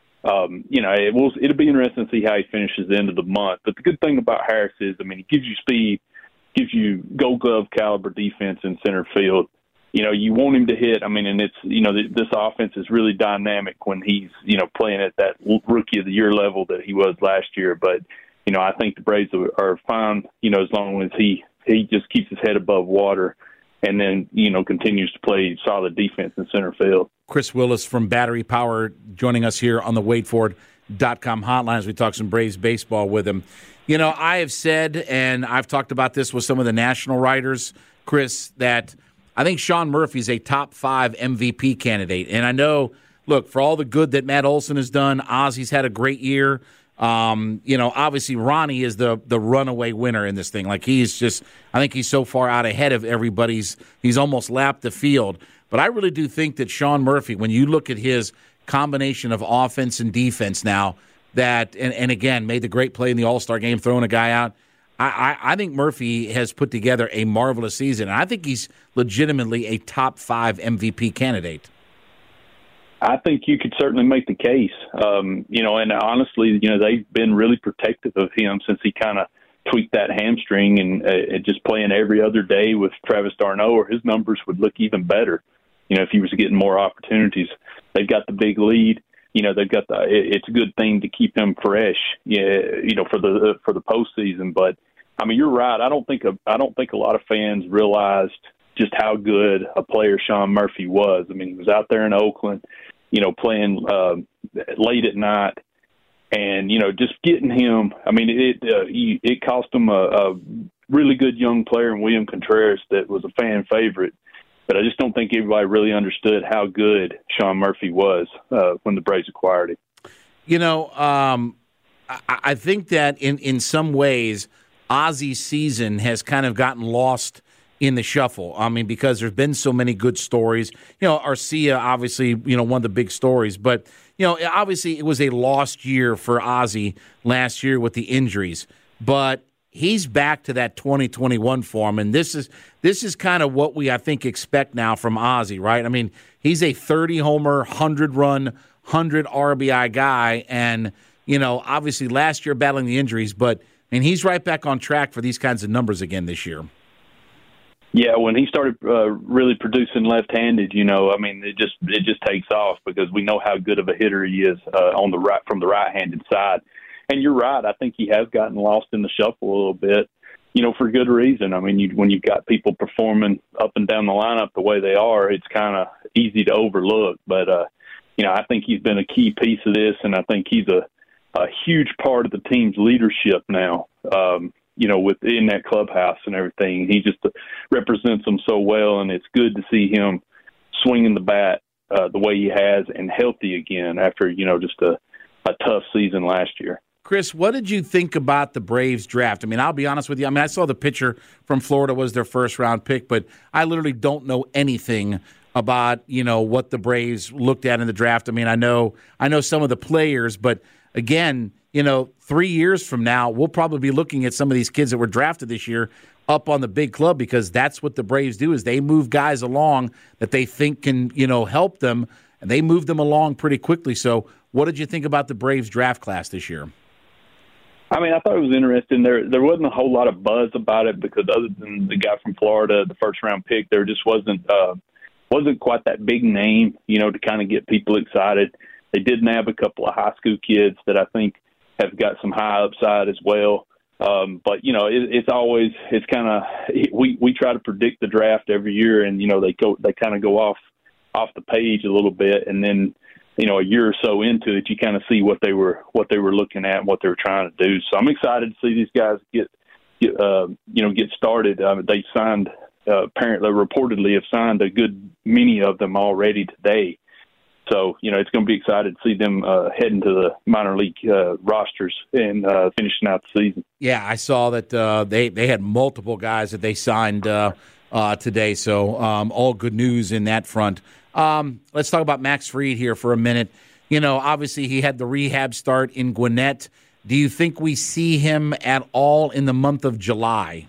It'll be interesting to see how he finishes the end of the month. But the good thing about Harris is, he gives you speed, gives you Gold Glove caliber defense in center field. You want him to hit. And it's, this offense is really dynamic when he's, playing at that rookie of the year level that he was last year. But, I think the Braves are fine, as long as he just keeps his head above water and then, continues to play solid defense in center field. Chris Willis from Battery Power joining us here on the WadeFord.com hotline as we talk some Braves baseball with him. I have said, and I've talked about this with some of the national writers, Chris, that I think Sean Murphy is a top 5 MVP candidate. And I know, look, for all the good that Matt Olson has done, Ozzy's had a great year. Obviously Ronnie is the runaway winner in this thing. I think he's so far out ahead of everybody's. He's almost lapped the field. But I really do think that Sean Murphy, when you look at his combination of offense and defense now, and again, made the great play in the All-Star game, throwing a guy out, I think Murphy has put together a marvelous season. And I think he's legitimately a top 5 MVP candidate. I think you could certainly make the case. And honestly, they've been really protective of him since he kind of tweaked that hamstring, and just playing every other day with Travis d'Arnaud, or his numbers would look even better. If he was getting more opportunities. They've got the big lead. They've got it's a good thing to keep him fresh. For the postseason. But I mean, you're right. I don't think a lot of fans realized just how good a player Sean Murphy was. I mean, he was out there in Oakland, playing late at night, and just getting him. I mean, it cost him a really good young player in William Contreras that was a fan favorite. But I just don't think everybody really understood how good Sean Murphy was when the Braves acquired him. I think that in some ways, Ozzy's season has kind of gotten lost in the shuffle. I mean, because there's been so many good stories. Arcia, obviously, one of the big stories. But, obviously it was a lost year for Ozzy last year with the injuries. But he's back to that 2021 form, and this is kind of what we, I think, expect now from Ozzy, right? I mean, he's a 30-homer, 100-run, 100 RBI guy, and, obviously last year battling the injuries, but he's right back on track for these kinds of numbers again this year. Yeah, when he started really producing left-handed, it just takes off because we know how good of a hitter he is from the right-handed side. And you're right. I think he has gotten lost in the shuffle a little bit, for good reason. I mean, when you've got people performing up and down the lineup the way they are, it's kind of easy to overlook. But, I think he's been a key piece of this, and I think he's a huge part of the team's leadership now, within that clubhouse and everything. He just represents them so well, and it's good to see him swinging the bat the way he has and healthy again after, just a tough season last year. Chris, what did you think about the Braves draft? I mean, I'll be honest with you. I mean, I saw the pitcher from Florida was their first-round pick, but I literally don't know anything about, what the Braves looked at in the draft. I mean, I know some of the players, but again, 3 years from now, we'll probably be looking at some of these kids that were drafted this year up on the big club, because that's what the Braves do, is they move guys along that they think can, help them, and they move them along pretty quickly. So what did you think about the Braves draft class this year? I mean, I thought it was interesting. There wasn't a whole lot of buzz about it because other than the guy from Florida, the first-round pick, there just wasn't quite that big name, to kind of get people excited. They did nab a couple of high school kids that I think have got some high upside as well. But it's kind of we try to predict the draft every year, and they kind of go off the page a little bit, and then a year or so into it, you kind of see what they were looking at and what they were trying to do. So I'm excited to see these guys get started. They signed apparently reportedly have signed a good many of them already today. So, it's going to be excited to see them heading to the minor league rosters and finishing out the season. Yeah, I saw that they had multiple guys that they signed today. So all good news in that front. Let's talk about Max Fried here for a minute. Obviously he had the rehab start in Gwinnett. Do you think we see him at all in the month of July?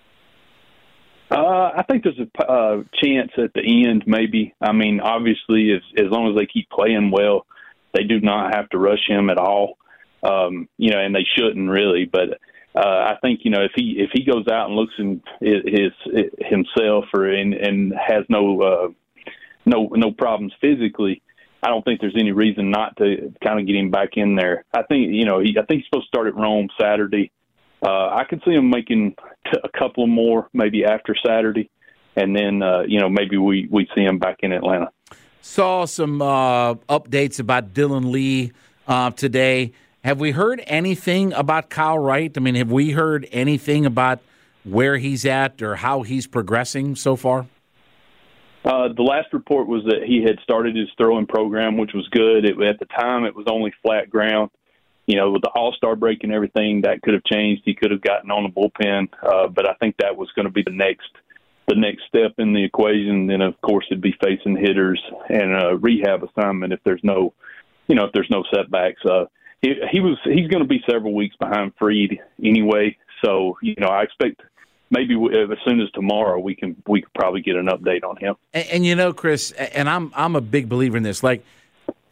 I think there's a chance at the end, maybe. I mean, obviously, as long as they keep playing well, they do not have to rush him at all. And they shouldn't really. But I think if he goes out and looks in himself and has no problems physically, I don't think there's any reason not to kind of get him back in there. I think he's supposed to start at Rome Saturday. I could see him making a couple more maybe after Saturday, and then maybe we see him back in Atlanta. Saw some updates about Dylan Lee today. Have we heard anything about Kyle Wright? I mean, have we heard anything about where he's at or how he's progressing so far? The last report was that he had started his throwing program, which was good. At the time, it was only flat ground. With the All-Star break and everything, that could have changed. He could have gotten on the bullpen, but I think that was going to be the next step in the equation. Then, of course, it'd be facing hitters and a rehab assignment if there's no setbacks. He's going to be several weeks behind Fried anyway. So, I expect maybe as soon as tomorrow we could probably get an update on him. And Chris, and I'm a big believer in this. Like,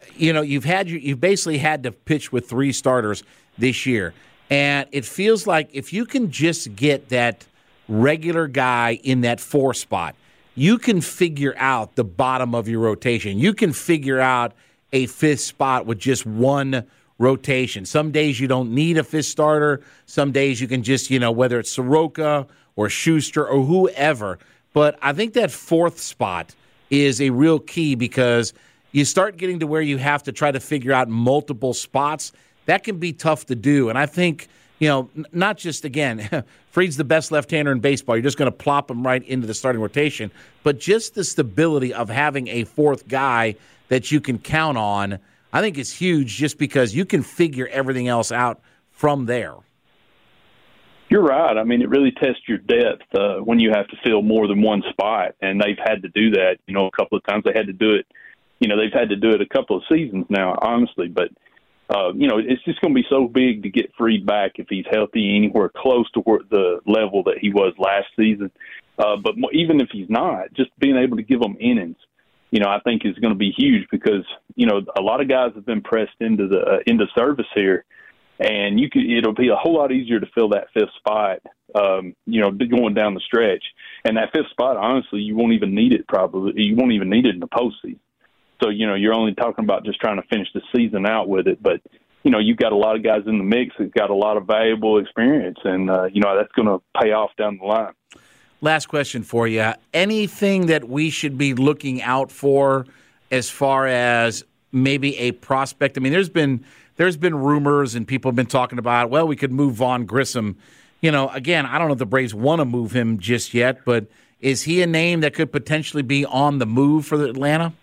you've basically had to pitch with 3 starters this year. And it feels like if you can just get that regular guy in that 4 spot, you can figure out the bottom of your rotation. You can figure out a 5th spot with just 1 rotation. Some days you don't need a 5th starter. Some days you can just, whether it's Soroka or Schuster or whoever. But I think that 4th spot is a real key because you start getting to where you have to try to figure out multiple spots. That can be tough to do. And I think, not just, again, Fried's the best left-hander in baseball. You're just going to plop him right into the starting rotation. But just the stability of having a 4th guy that you can count on, I think is huge just because you can figure everything else out from there. You're right. I mean, it really tests your depth when you have to fill more than 1 spot, and they've had to do that, a couple of times. They had to do it. They've had to do it a couple of seasons now, honestly. But, it's just going to be so big to get Fried back if he's healthy anywhere close to the level that he was last season. But even if he's not, just being able to give him innings, I think is going to be huge because, a lot of guys have been pressed into service here. And it'll be a whole lot easier to fill that 5th spot, going down the stretch. And that 5th spot, honestly, you won't even need it probably. You won't even need it in the postseason. So, you're only talking about just trying to finish the season out with it. But, you've got a lot of guys in the mix that got a lot of valuable experience. And, that's going to pay off down the line. Last question for you. Anything that we should be looking out for as far as maybe a prospect? I mean, there's been rumors and people have been talking about, well, we could move Vaughn Grissom. Again, I don't know if the Braves want to move him just yet, but is he a name that could potentially be on the move for Atlanta?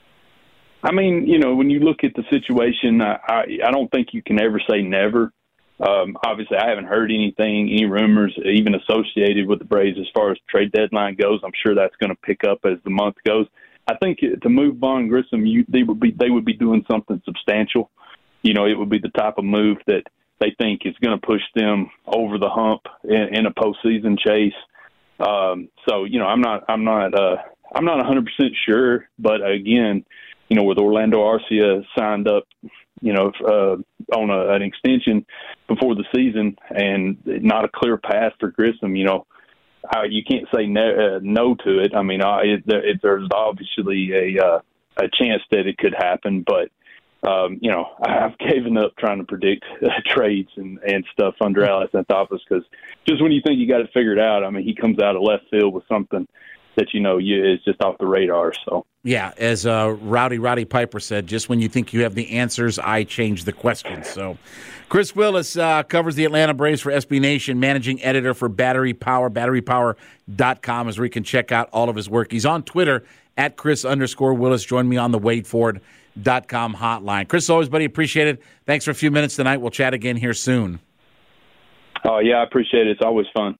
I mean, when you look at the situation, I don't think you can ever say never. Obviously, I haven't heard any rumors even associated with the Braves as far as trade deadline goes. I'm sure that's going to pick up as the month goes. I think to move Vaughn Grissom, they would be doing something substantial. It would be the type of move that they think is going to push them over the hump in a postseason chase. So, I'm not 100% sure, but again, with Orlando Arcia signed up, on an extension before the season and not a clear path for Grissom, you can't say no to it. I mean, there's obviously a chance that it could happen, but I've given up trying to predict trades and stuff under Alex Anthopoulos because just when you think you got it figured out, I mean, he comes out of left field with something that is just off the radar. So yeah, as Roddy Piper said, just when you think you have the answers, I change the questions. So Chris Willis covers the Atlanta Braves for SB Nation, managing editor for Battery Power. BatteryPower.com is where you can check out all of his work. He's on Twitter at Chris_Willis. Join me on the WadeFord.com hotline. Chris, always, buddy, appreciate it. Thanks for a few minutes tonight. We'll chat again here soon. Oh, yeah, I appreciate it. It's always fun.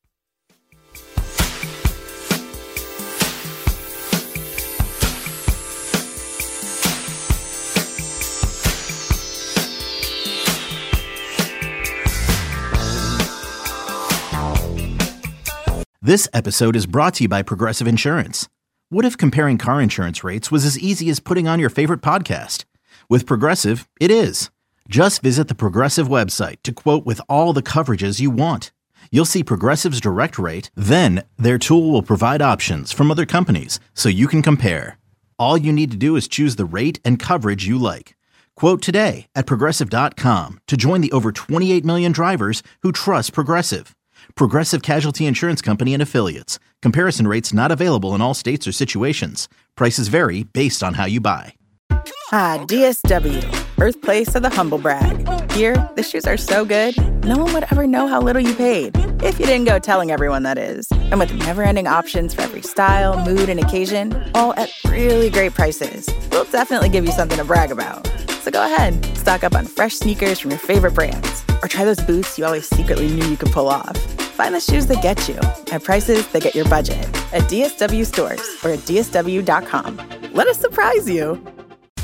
This episode is brought to you by Progressive Insurance. What if comparing car insurance rates was as easy as putting on your favorite podcast? With Progressive, it is. Just visit the Progressive website to quote with all the coverages you want. You'll see Progressive's direct rate, then their tool will provide options from other companies so you can compare. All you need to do is choose the rate and coverage you like. Quote today at Progressive.com to join the over 28 million drivers who trust Progressive. Progressive Casualty Insurance Company and Affiliates. Comparison rates not available in all states or situations. Prices vary based on how you buy. Ah, DSW, birthplace of the humble brag. Here, the shoes are so good, no one would ever know how little you paid. If you didn't go telling everyone, that is. And with never-ending options for every style, mood, and occasion, all at really great prices, we'll definitely give you something to brag about. So go ahead, stock up on fresh sneakers from your favorite brands. Or try those boots you always secretly knew you could pull off. Find the shoes that get you at prices that get your budget at DSW stores or at DSW.com. Let us surprise you.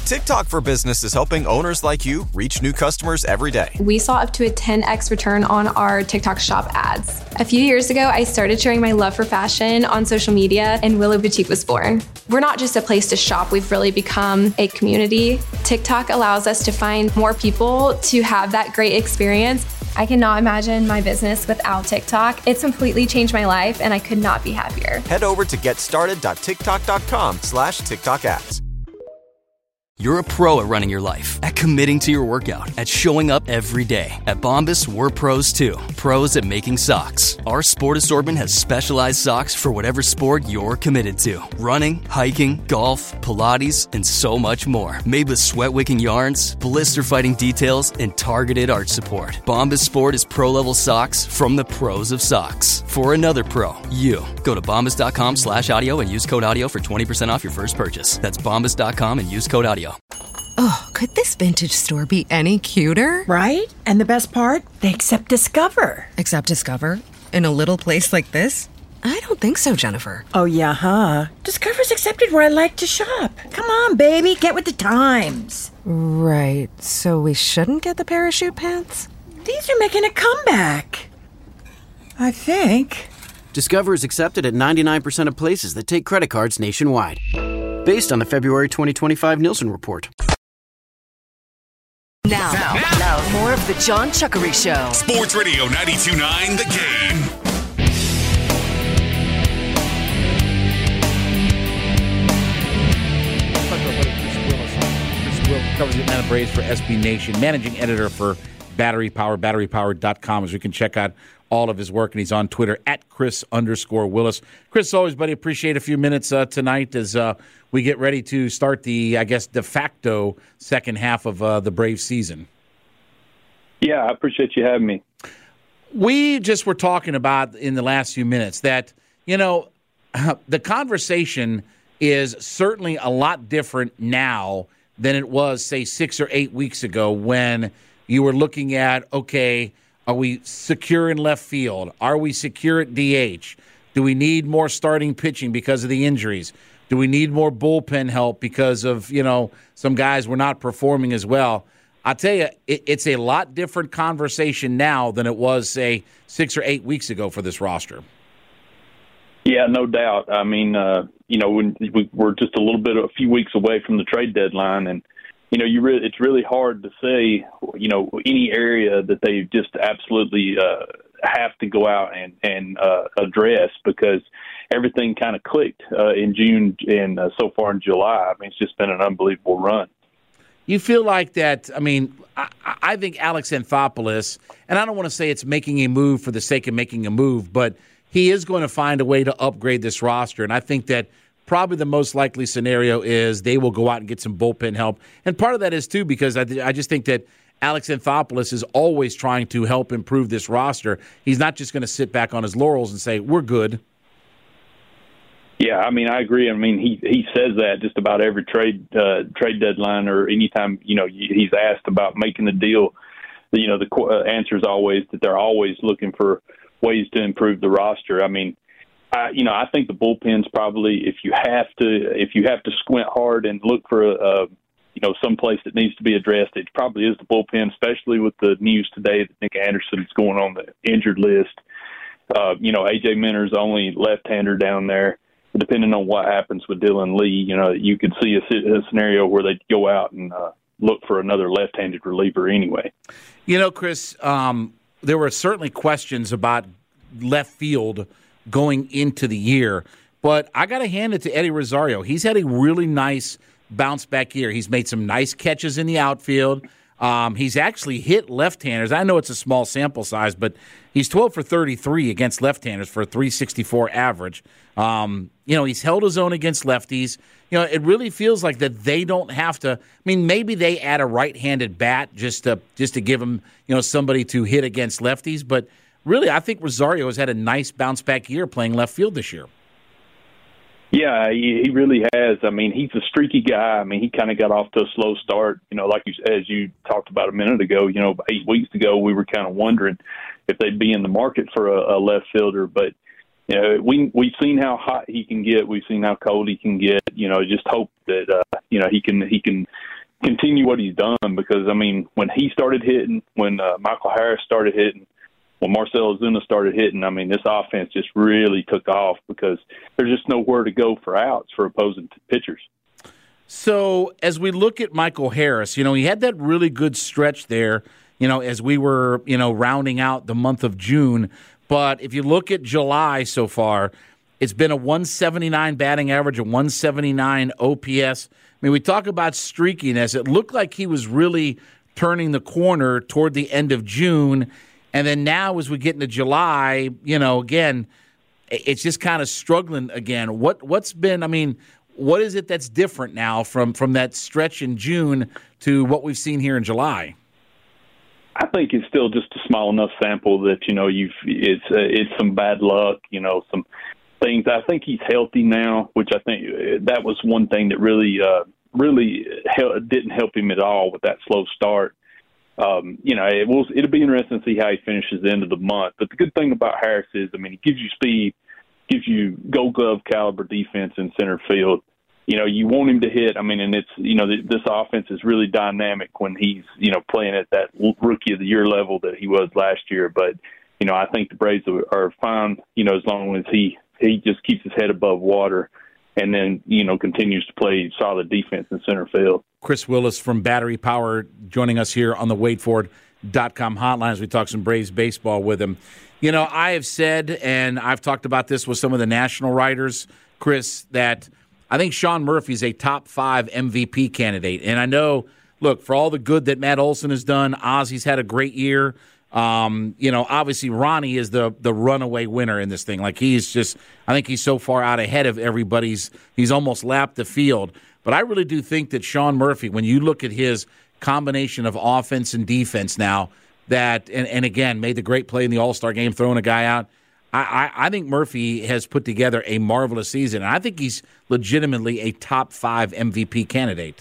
TikTok for Business is helping owners like you reach new customers every day. We saw up to a 10x return on our TikTok shop ads. A few years ago, I started sharing my love for fashion on social media, and Willow Boutique was born. We're not just a place to shop, we've really become a community. TikTok allows us to find more people to have that great experience. I cannot imagine my business without TikTok. It's completely changed my life, and I could not be happier. Head over to getstarted.tiktok.com/TikTok ads. You're a pro at running your life, at committing to your workout, at showing up every day. At Bombas, we're pros too. Pros at making socks. Our sport assortment has specialized socks for whatever sport you're committed to. Running, hiking, golf, Pilates, and so much more. Made with sweat-wicking yarns, blister-fighting details, and targeted arch support. Bombas Sport is pro-level socks from the pros of socks. For another pro, you. Go to bombas.com/audio and use code audio for 20% off your first purchase. That's bombas.com and use code audio. Oh, could this vintage store be any cuter? Right? And the best part? They accept Discover. Accept Discover? In a little place like this? I don't think so, Jennifer. Oh, yeah, huh? Discover's accepted where I like to shop. Come on, baby, get with the times. Right, so we shouldn't get the parachute pants? These are making a comeback. I think. Discover is accepted at 99% of places that take credit cards nationwide. Based on the February 2025 Nielsen report. Now, more of the John Chuckery Show. Sports Radio 92.9 The Game. Chris Willis covers the Atlanta Braves for SB Nation, managing editor for Battery Power, batterypower.com, as we can check out all of his work, and he's on Twitter at Chris_Willis. Chris, always, buddy, appreciate a few minutes tonight as we get ready to start the, I guess, de facto second half of the Braves season. Yeah, I appreciate you having me. We just were talking about in the last few minutes that, you know, the conversation is certainly a lot different now than it was, say, 6 or 8 weeks ago when you were looking at, okay, are we secure in left field? Are we secure at DH? Do we need more starting pitching because of the injuries? Do we need more bullpen help because of, you know, some guys were not performing as well? I'll tell you, it's a lot different conversation now than it was, say, 6 or 8 weeks ago for this roster. Yeah, no doubt. I mean, you know, we're just a few weeks away from the trade deadline, and you know, it's really hard to say, you know, any area that they just absolutely have to go out and address, because everything kind of clicked in June and so far in July. I mean, it's just been an unbelievable run. You feel like that, I mean, I think Alex Anthopoulos, and I don't want to say it's making a move for the sake of making a move, but he is going to find a way to upgrade this roster, and I think that probably the most likely scenario is they will go out and get some bullpen help. And part of that is, too, because I just think that Alex Anthopoulos is always trying to help improve this roster. He's not just going to sit back on his laurels and say, we're good. Yeah, I mean, I agree. I mean, he says that just about every trade deadline, or anytime, you know, he's asked about making the deal. You know, the answer is always that they're always looking for ways to improve the roster. I mean, I think the bullpen's probably, if you have to squint hard and look for some place that needs to be addressed, it probably is the bullpen, especially with the news today that Nick Anderson is going on the injured list. AJ Minter's the only left-hander down there. Depending on what happens with Dylan Lee, you know, you could see a scenario where they go out and look for another left-handed reliever anyway. You know, Chris, there were certainly questions about left field going into the year, but I got to hand it to Eddie Rosario. He's had a really nice bounce-back year. He's made some nice catches in the outfield. He's actually hit left-handers. I know it's a small sample size, but he's 12 for 33 against left-handers for a 364 average. He's held his own against lefties. You know, it really feels like that they don't have to. I mean, maybe they add a right-handed bat just to give him, somebody to hit against lefties. But really, I think Rosario has had a nice bounce-back year playing left field this year. Yeah, he really has. I mean, he's a streaky guy. I mean, he kind of got off to a slow start. You know, as you talked about a minute ago, 8 weeks ago, we were kind of wondering if they'd be in the market for a left fielder. But, we've seen how hot he can get. We've seen how cold he can get. Just hope that, he can continue what he's done, because, I mean, when he started hitting, when Michael Harris started hitting, when Marcell Ozuna started hitting, I mean, this offense just really took off because there's just nowhere to go for outs for opposing pitchers. So as we look at Michael Harris, he had that really good stretch there, as we were, rounding out the month of June. But if you look at July so far, it's been a 179 batting average, a 179 OPS. I mean, we talk about streakiness. It looked like he was really turning the corner toward the end of June. And then now as we get into July, again, it's just kind of struggling again. What's been, I mean, what is it that's different now from that stretch in June to what we've seen here in July? I think it's still just a small enough sample that, it's some bad luck, some things. I think he's healthy now, which I think that was one thing that really didn't help him at all with that slow start. It'll be interesting to see how he finishes the end of the month. But the good thing about Harris is, I mean, he gives you speed, gives you Gold Glove caliber defense in center field. You want him to hit. I mean, and it's, this offense is really dynamic when he's, playing at that rookie of the year level that he was last year. But, I think the Braves are fine, as long as he just keeps his head above water and then, continues to play solid defense in center field. Chris Willis from Battery Power joining us here on the WadeFord.com hotline as we talk some Braves baseball with him. I have said, and I've talked about this with some of the national writers, Chris, that I think Sean Murphy's a top 5 MVP candidate. And I know, look, for all the good that Matt Olson has done, Ozzy's had a great year. Obviously Ronnie is the runaway winner in this thing. Like, I think he's so far out ahead of everybody's, he's almost lapped the field. But I really do think that Sean Murphy, when you look at his combination of offense and defense now, that, and again, made the great play in the All-Star game, throwing a guy out, I think Murphy has put together a marvelous season. And I think he's legitimately a top 5 MVP candidate.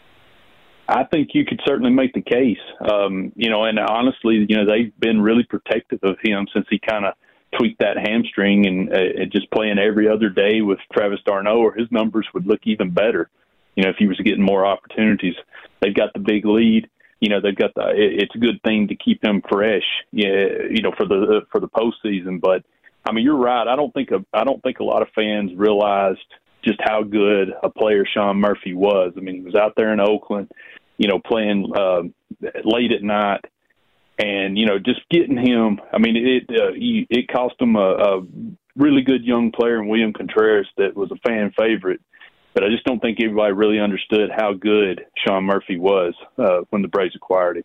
I think you could certainly make the case. And honestly, they've been really protective of him since he kind of tweaked that hamstring, and just playing every other day with Travis d'Arnaud, or his numbers would look even better, if he was getting more opportunities. They've got the big lead. They've got it's a good thing to keep him fresh, for the postseason. But I mean, you're right. I don't think a lot of fans realized just how good a player Sean Murphy was. I mean, he was out there in Oakland, playing late at night, and just getting him. I mean, it cost him a really good young player in William Contreras that was a fan favorite. But I just don't think everybody really understood how good Sean Murphy was when the Braves acquired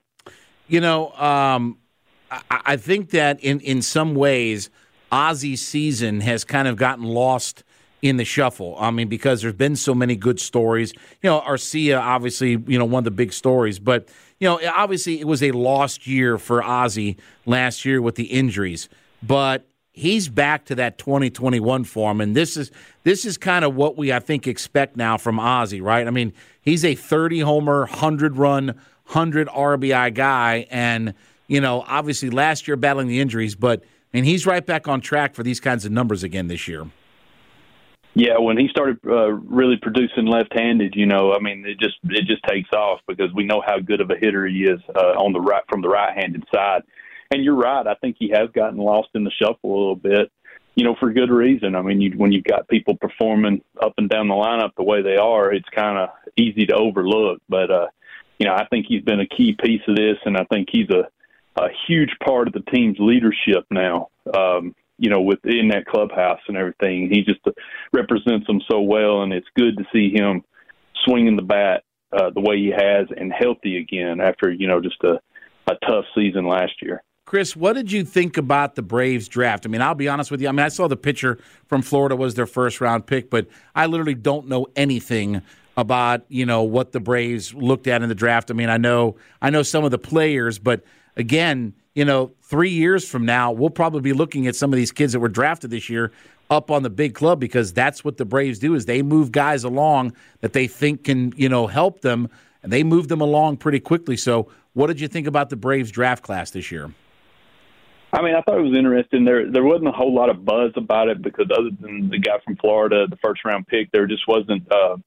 him. I think that in some ways, Ozzy's season has kind of gotten lost in the shuffle. I mean, because there's been so many good stories. Arcia, obviously, one of the big stories. But, obviously it was a lost year for Ozzy last year with the injuries. But he's back to that 2021 form, and this is kind of what I think expect now from Ozzy, right? I mean, he's a 30-homer, 100-run, 100 RBI guy, and, obviously last year battling the injuries, but he's right back on track for these kinds of numbers again this year. Yeah, when he started really producing left-handed, it just takes off, because we know how good of a hitter he is from the right-handed side. And you're right. I think he has gotten lost in the shuffle a little bit, for good reason. I mean, when you've got people performing up and down the lineup the way they are, it's kind of easy to overlook. But, I think he's been a key piece of this, and I think he's a huge part of the team's leadership now, within that clubhouse and everything. He just represents them so well, and it's good to see him swinging the bat the way he has and healthy again after, just a tough season last year. Chris, what did you think about the Braves draft? I mean, I'll be honest with you. I mean, I saw the pitcher from Florida was their first-round pick, but I literally don't know anything about, what the Braves looked at in the draft. I mean, I know some of the players, but again, 3 years from now, we'll probably be looking at some of these kids that were drafted this year up on the big club, because that's what the Braves do, is they move guys along that they think can, help them, and they move them along pretty quickly. So what did you think about the Braves draft class this year? I mean, I thought it was interesting. There wasn't a whole lot of buzz about it, because other than the guy from Florida, the first-round pick, there just wasn't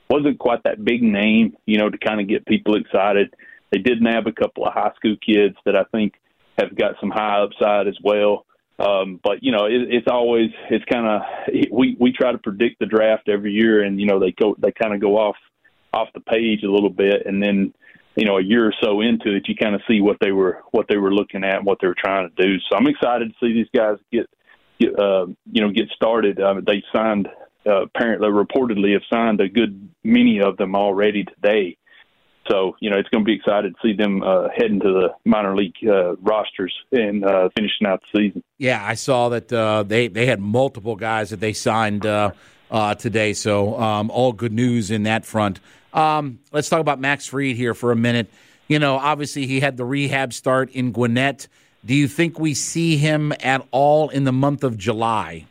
wasn't quite that big name, to kind of get people excited. They did nab a couple of high school kids that I think have got some high upside as well. But it's kind of, we try to predict the draft every year, and they kind of go off the page a little bit, and then a year or so into it, you kind of see what they were looking at and what they were trying to do. So I'm excited to see these guys get started. They signed, apparently, reportedly have signed a good many of them already today. So, it's going to be excited to see them heading to the minor league rosters and finishing out the season. Yeah, I saw that they had multiple guys that they signed today. So all good news in that front. Let's talk about Max Fried here for a minute. Obviously he had the rehab start in Gwinnett. Do you think we see him at all in the month of July?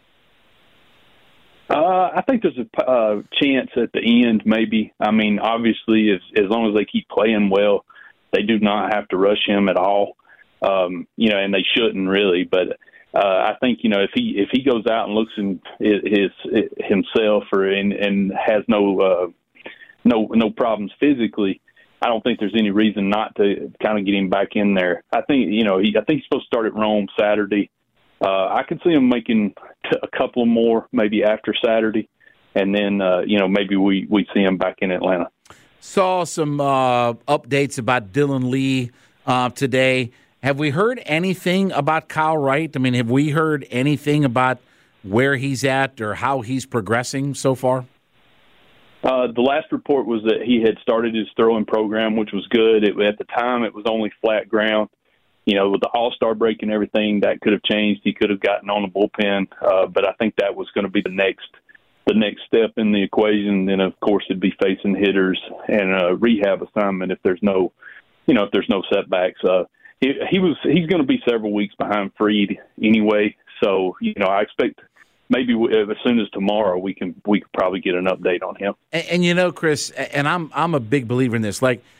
I think there's a chance at the end, maybe. I mean, obviously, as long as they keep playing well, they do not have to rush him at all. And they shouldn't really. But I think if he goes out and looks in himself and has no problems physically, I don't think there's any reason not to kind of get him back in there. I think I think he's supposed to start at Rome Saturday. I could see him making a couple more maybe after Saturday, and then maybe we see him back in Atlanta. Saw some updates about Dylan Lee today. Have we heard anything about Kyle Wright? I mean, have we heard anything about where he's at or how he's progressing so far? The last report was that he had started his throwing program, which was good. At the time, it was only flat ground. With the All-Star break and everything, that could have changed. He could have gotten on the bullpen, but I think that was going to be the next step in the equation. Then, of course, it'd be facing hitters and a rehab assignment if there's no setbacks. He's going to be several weeks behind Fried anyway. So, I expect maybe as soon as tomorrow we could probably get an update on him. And Chris, and I'm a big believer in this. Like,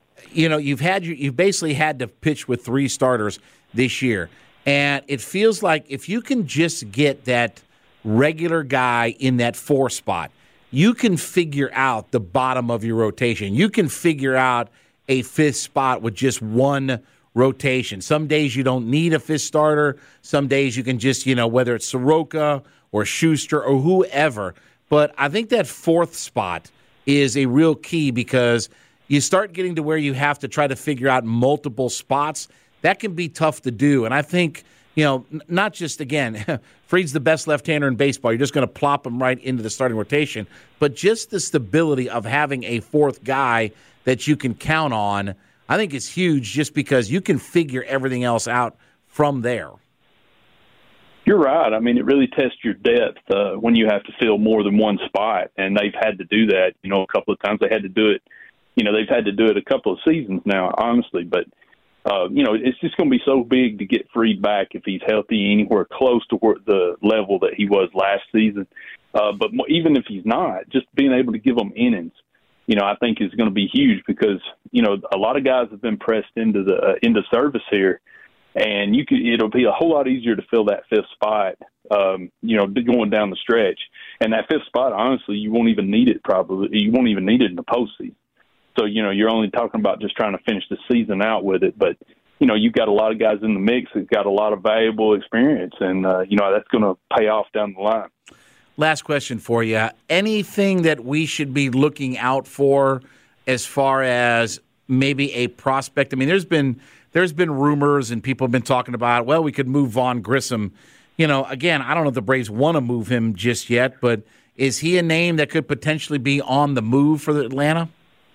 you've basically had to pitch with 3 starters this year, and it feels like if you can just get that regular guy in that 4 spot, you can figure out the bottom of your rotation. You can figure out a 5th spot with just one rotation. Some days you don't need a 5th starter. Some days you can just, whether it's Soroka or Schuster or whoever. But I think that 4th spot is a real key because you start getting to where you have to try to figure out multiple spots. That can be tough to do. And I think, not just, again, Fried's the best left-hander in baseball. You're just going to plop him right into the starting rotation. But just the stability of having a 4th guy that you can count on, I think is huge just because you can figure everything else out from there. You're right. I mean, it really tests your depth when you have to fill more than one spot. And they've had to do that, a couple of times. They had to do it. They've had to do it a couple of seasons now, honestly. But, it's just going to be so big to get Fried back if he's healthy anywhere close to the level that he was last season. But even if he's not, just being able to give him innings, I think is going to be huge because, a lot of guys have been pressed into service here. And it'll be a whole lot easier to fill that 5th spot, going down the stretch. And that 5th spot, honestly, you won't even need it You won't even need it in the postseason. So, you're only talking about just trying to finish the season out with it. But, you've got a lot of guys in the mix that've got a lot of valuable experience. And, that's going to pay off down the line. Last question for you. Anything that we should be looking out for as far as maybe a prospect? I mean, there's been rumors and people have been talking about, well, we could move Vaughn Grissom. Again, I don't know if the Braves want to move him just yet, but is he a name that could potentially be on the move for Atlanta?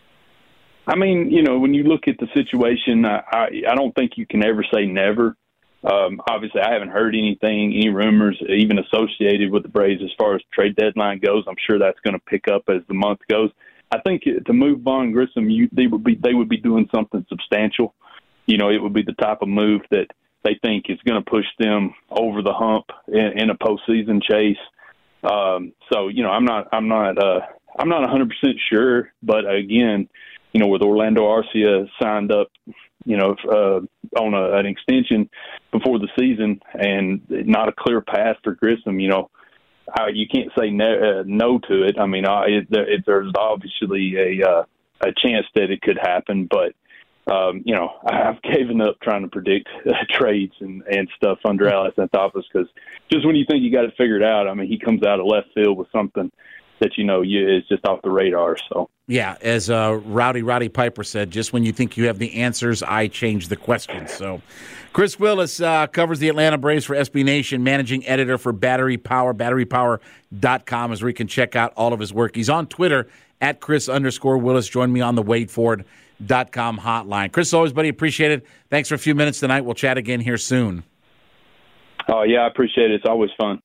I mean, when you look at the situation, I don't think you can ever say never. Obviously, I haven't heard any rumors even associated with the Braves as far as trade deadline goes. I'm sure that's going to pick up as the month goes. I think to move Vaughn Grissom, they would be doing something substantial. It would be the type of move that they think is going to push them over the hump in a postseason chase. So I'm not 100% sure, but again, with Orlando Arcia signed up, on an extension before the season and not a clear path for Grissom, you can't say no to it. I mean, there's obviously a chance that it could happen, but I've given up trying to predict trades and stuff under Alex Anthopoulos, because just when you think you got it figured out, I mean, he comes out of left field with something that is just off the radar. So yeah, as Roddy Piper said, just when you think you have the answers, I change the questions. So Chris Willis covers the Atlanta Braves for SB Nation, managing editor for Battery Power. BatteryPower.com is where you can check out all of his work. He's on Twitter at Chris_Willis. Join me on the WadeFord.com hotline. Chris, always, buddy, appreciate it. Thanks for a few minutes tonight. We'll chat again here soon. Oh, yeah, I appreciate it. It's always fun.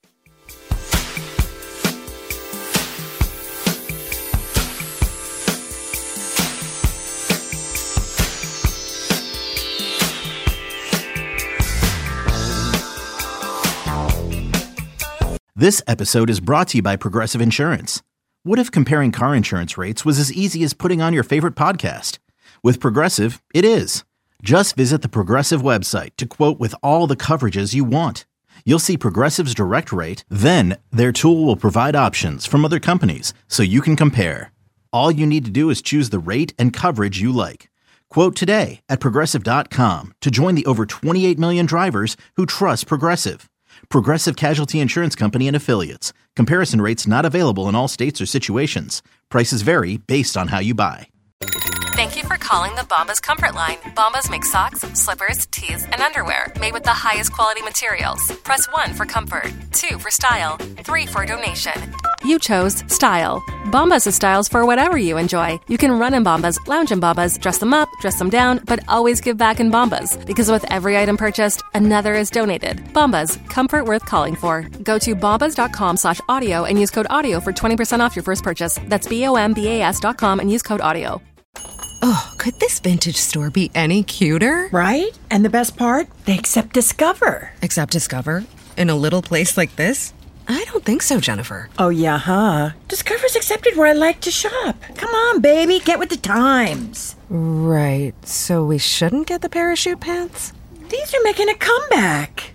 This episode is brought to you by Progressive Insurance. What if comparing car insurance rates was as easy as putting on your favorite podcast? With Progressive, it is. Just visit the Progressive website to quote with all the coverages you want. You'll see Progressive's direct rate, then their tool will provide options from other companies so you can compare. All you need to do is choose the rate and coverage you like. Quote today at Progressive.com to join the over 28 million drivers who trust Progressive. Progressive Casualty Insurance Company and Affiliates. Comparison rates not available in all states or situations. Prices vary based on how you buy. Thank you for calling the Bombas Comfort Line. Bombas make socks, slippers, tees, and underwear made with the highest quality materials. Press 1 for comfort, 2 for style, 3 for donation. You chose style. Bombas has styles for whatever you enjoy. You can run in Bombas, lounge in Bombas, dress them up, dress them down, but always give back in Bombas. Because with every item purchased, another is donated. Bombas, comfort worth calling for. Go to bombas.com/audio and use code AUDIO for 20% off your first purchase. That's BOMBAS.com and use code AUDIO. Oh, could this vintage store be any cuter? Right? And the best part? They accept Discover. Accept Discover? In a little place like this? I don't think so, Jennifer. Oh, yeah, huh? Discover's accepted where I like to shop. Come on, baby, get with the times. Right, so we shouldn't get the parachute pants? These are making a comeback.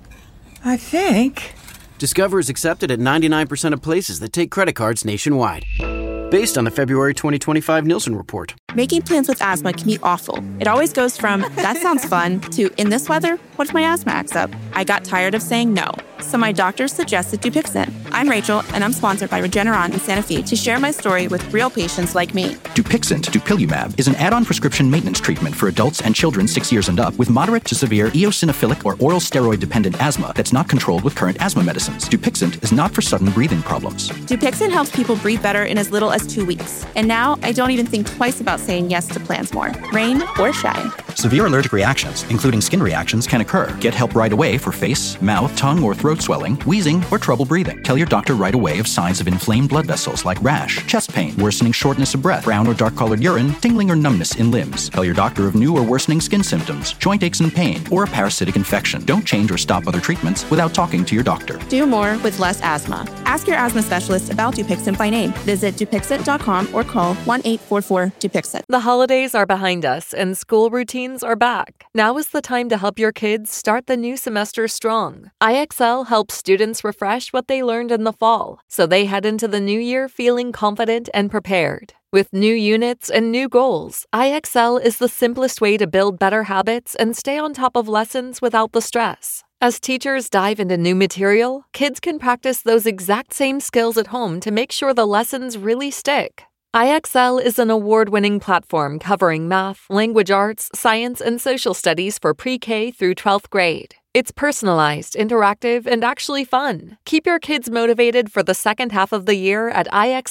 I think. Discover is accepted at 99% of places that take credit cards nationwide. Based on the February 2025 Nielsen report. Making plans with asthma can be awful. It always goes from, that sounds fun, to, in this weather, what if my asthma acts up? I got tired of saying no. So my doctor suggested Dupixent. I'm Rachel, and I'm sponsored by Regeneron in Santa Fe to share my story with real patients like me. Dupixent, dupilumab, is an add-on prescription maintenance treatment for adults and children 6 years and up with moderate to severe eosinophilic or oral steroid-dependent asthma that's not controlled with current asthma medicines. Dupixent is not for sudden breathing problems. Dupixent helps people breathe better in as little as 2 weeks. And now I don't even think twice about saying yes to plans more, rain or shine. Severe allergic reactions, including skin reactions, can occur. Get help right away for face, mouth, tongue, or throat swelling, wheezing, or trouble breathing. Tell your doctor right away of signs of inflamed blood vessels like rash, chest pain, worsening shortness of breath, brown or dark-colored urine, tingling or numbness in limbs. Tell your doctor of new or worsening skin symptoms, joint aches and pain, or a parasitic infection. Don't change or stop other treatments without talking to your doctor. Do more with less asthma. Ask your asthma specialist about Dupixent by name. Visit Dupixent.com or call 1-844-DUPIXENT. The holidays are behind us and school routines are back. Now is the time to help your kids start the new semester strong. IXL helps students refresh what they learned in the fall, so they head into the new year feeling confident and prepared. With new units and new goals, IXL is the simplest way to build better habits and stay on top of lessons without the stress. As teachers dive into new material, kids can practice those exact same skills at home to make sure the lessons really stick. IXL is an award-winning platform covering math, language arts, science, and social studies for pre-K through 12th grade. It's personalized, interactive, and actually fun. Keep your kids motivated for the second half of the year at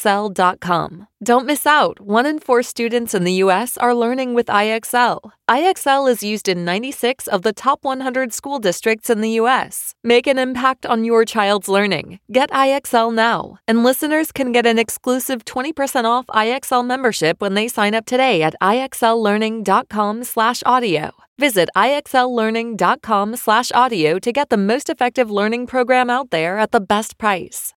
IXL.com. Don't miss out. 1 in 4 students in the U.S. are learning with IXL. IXL is used in 96 of the top 100 school districts in the U.S. Make an impact on your child's learning. Get IXL now. And listeners can get an exclusive 20% off IXL membership when they sign up today at IXLlearning.com/audio. Visit IXLlearning.com/audio to get the most effective learning program out there at the best price.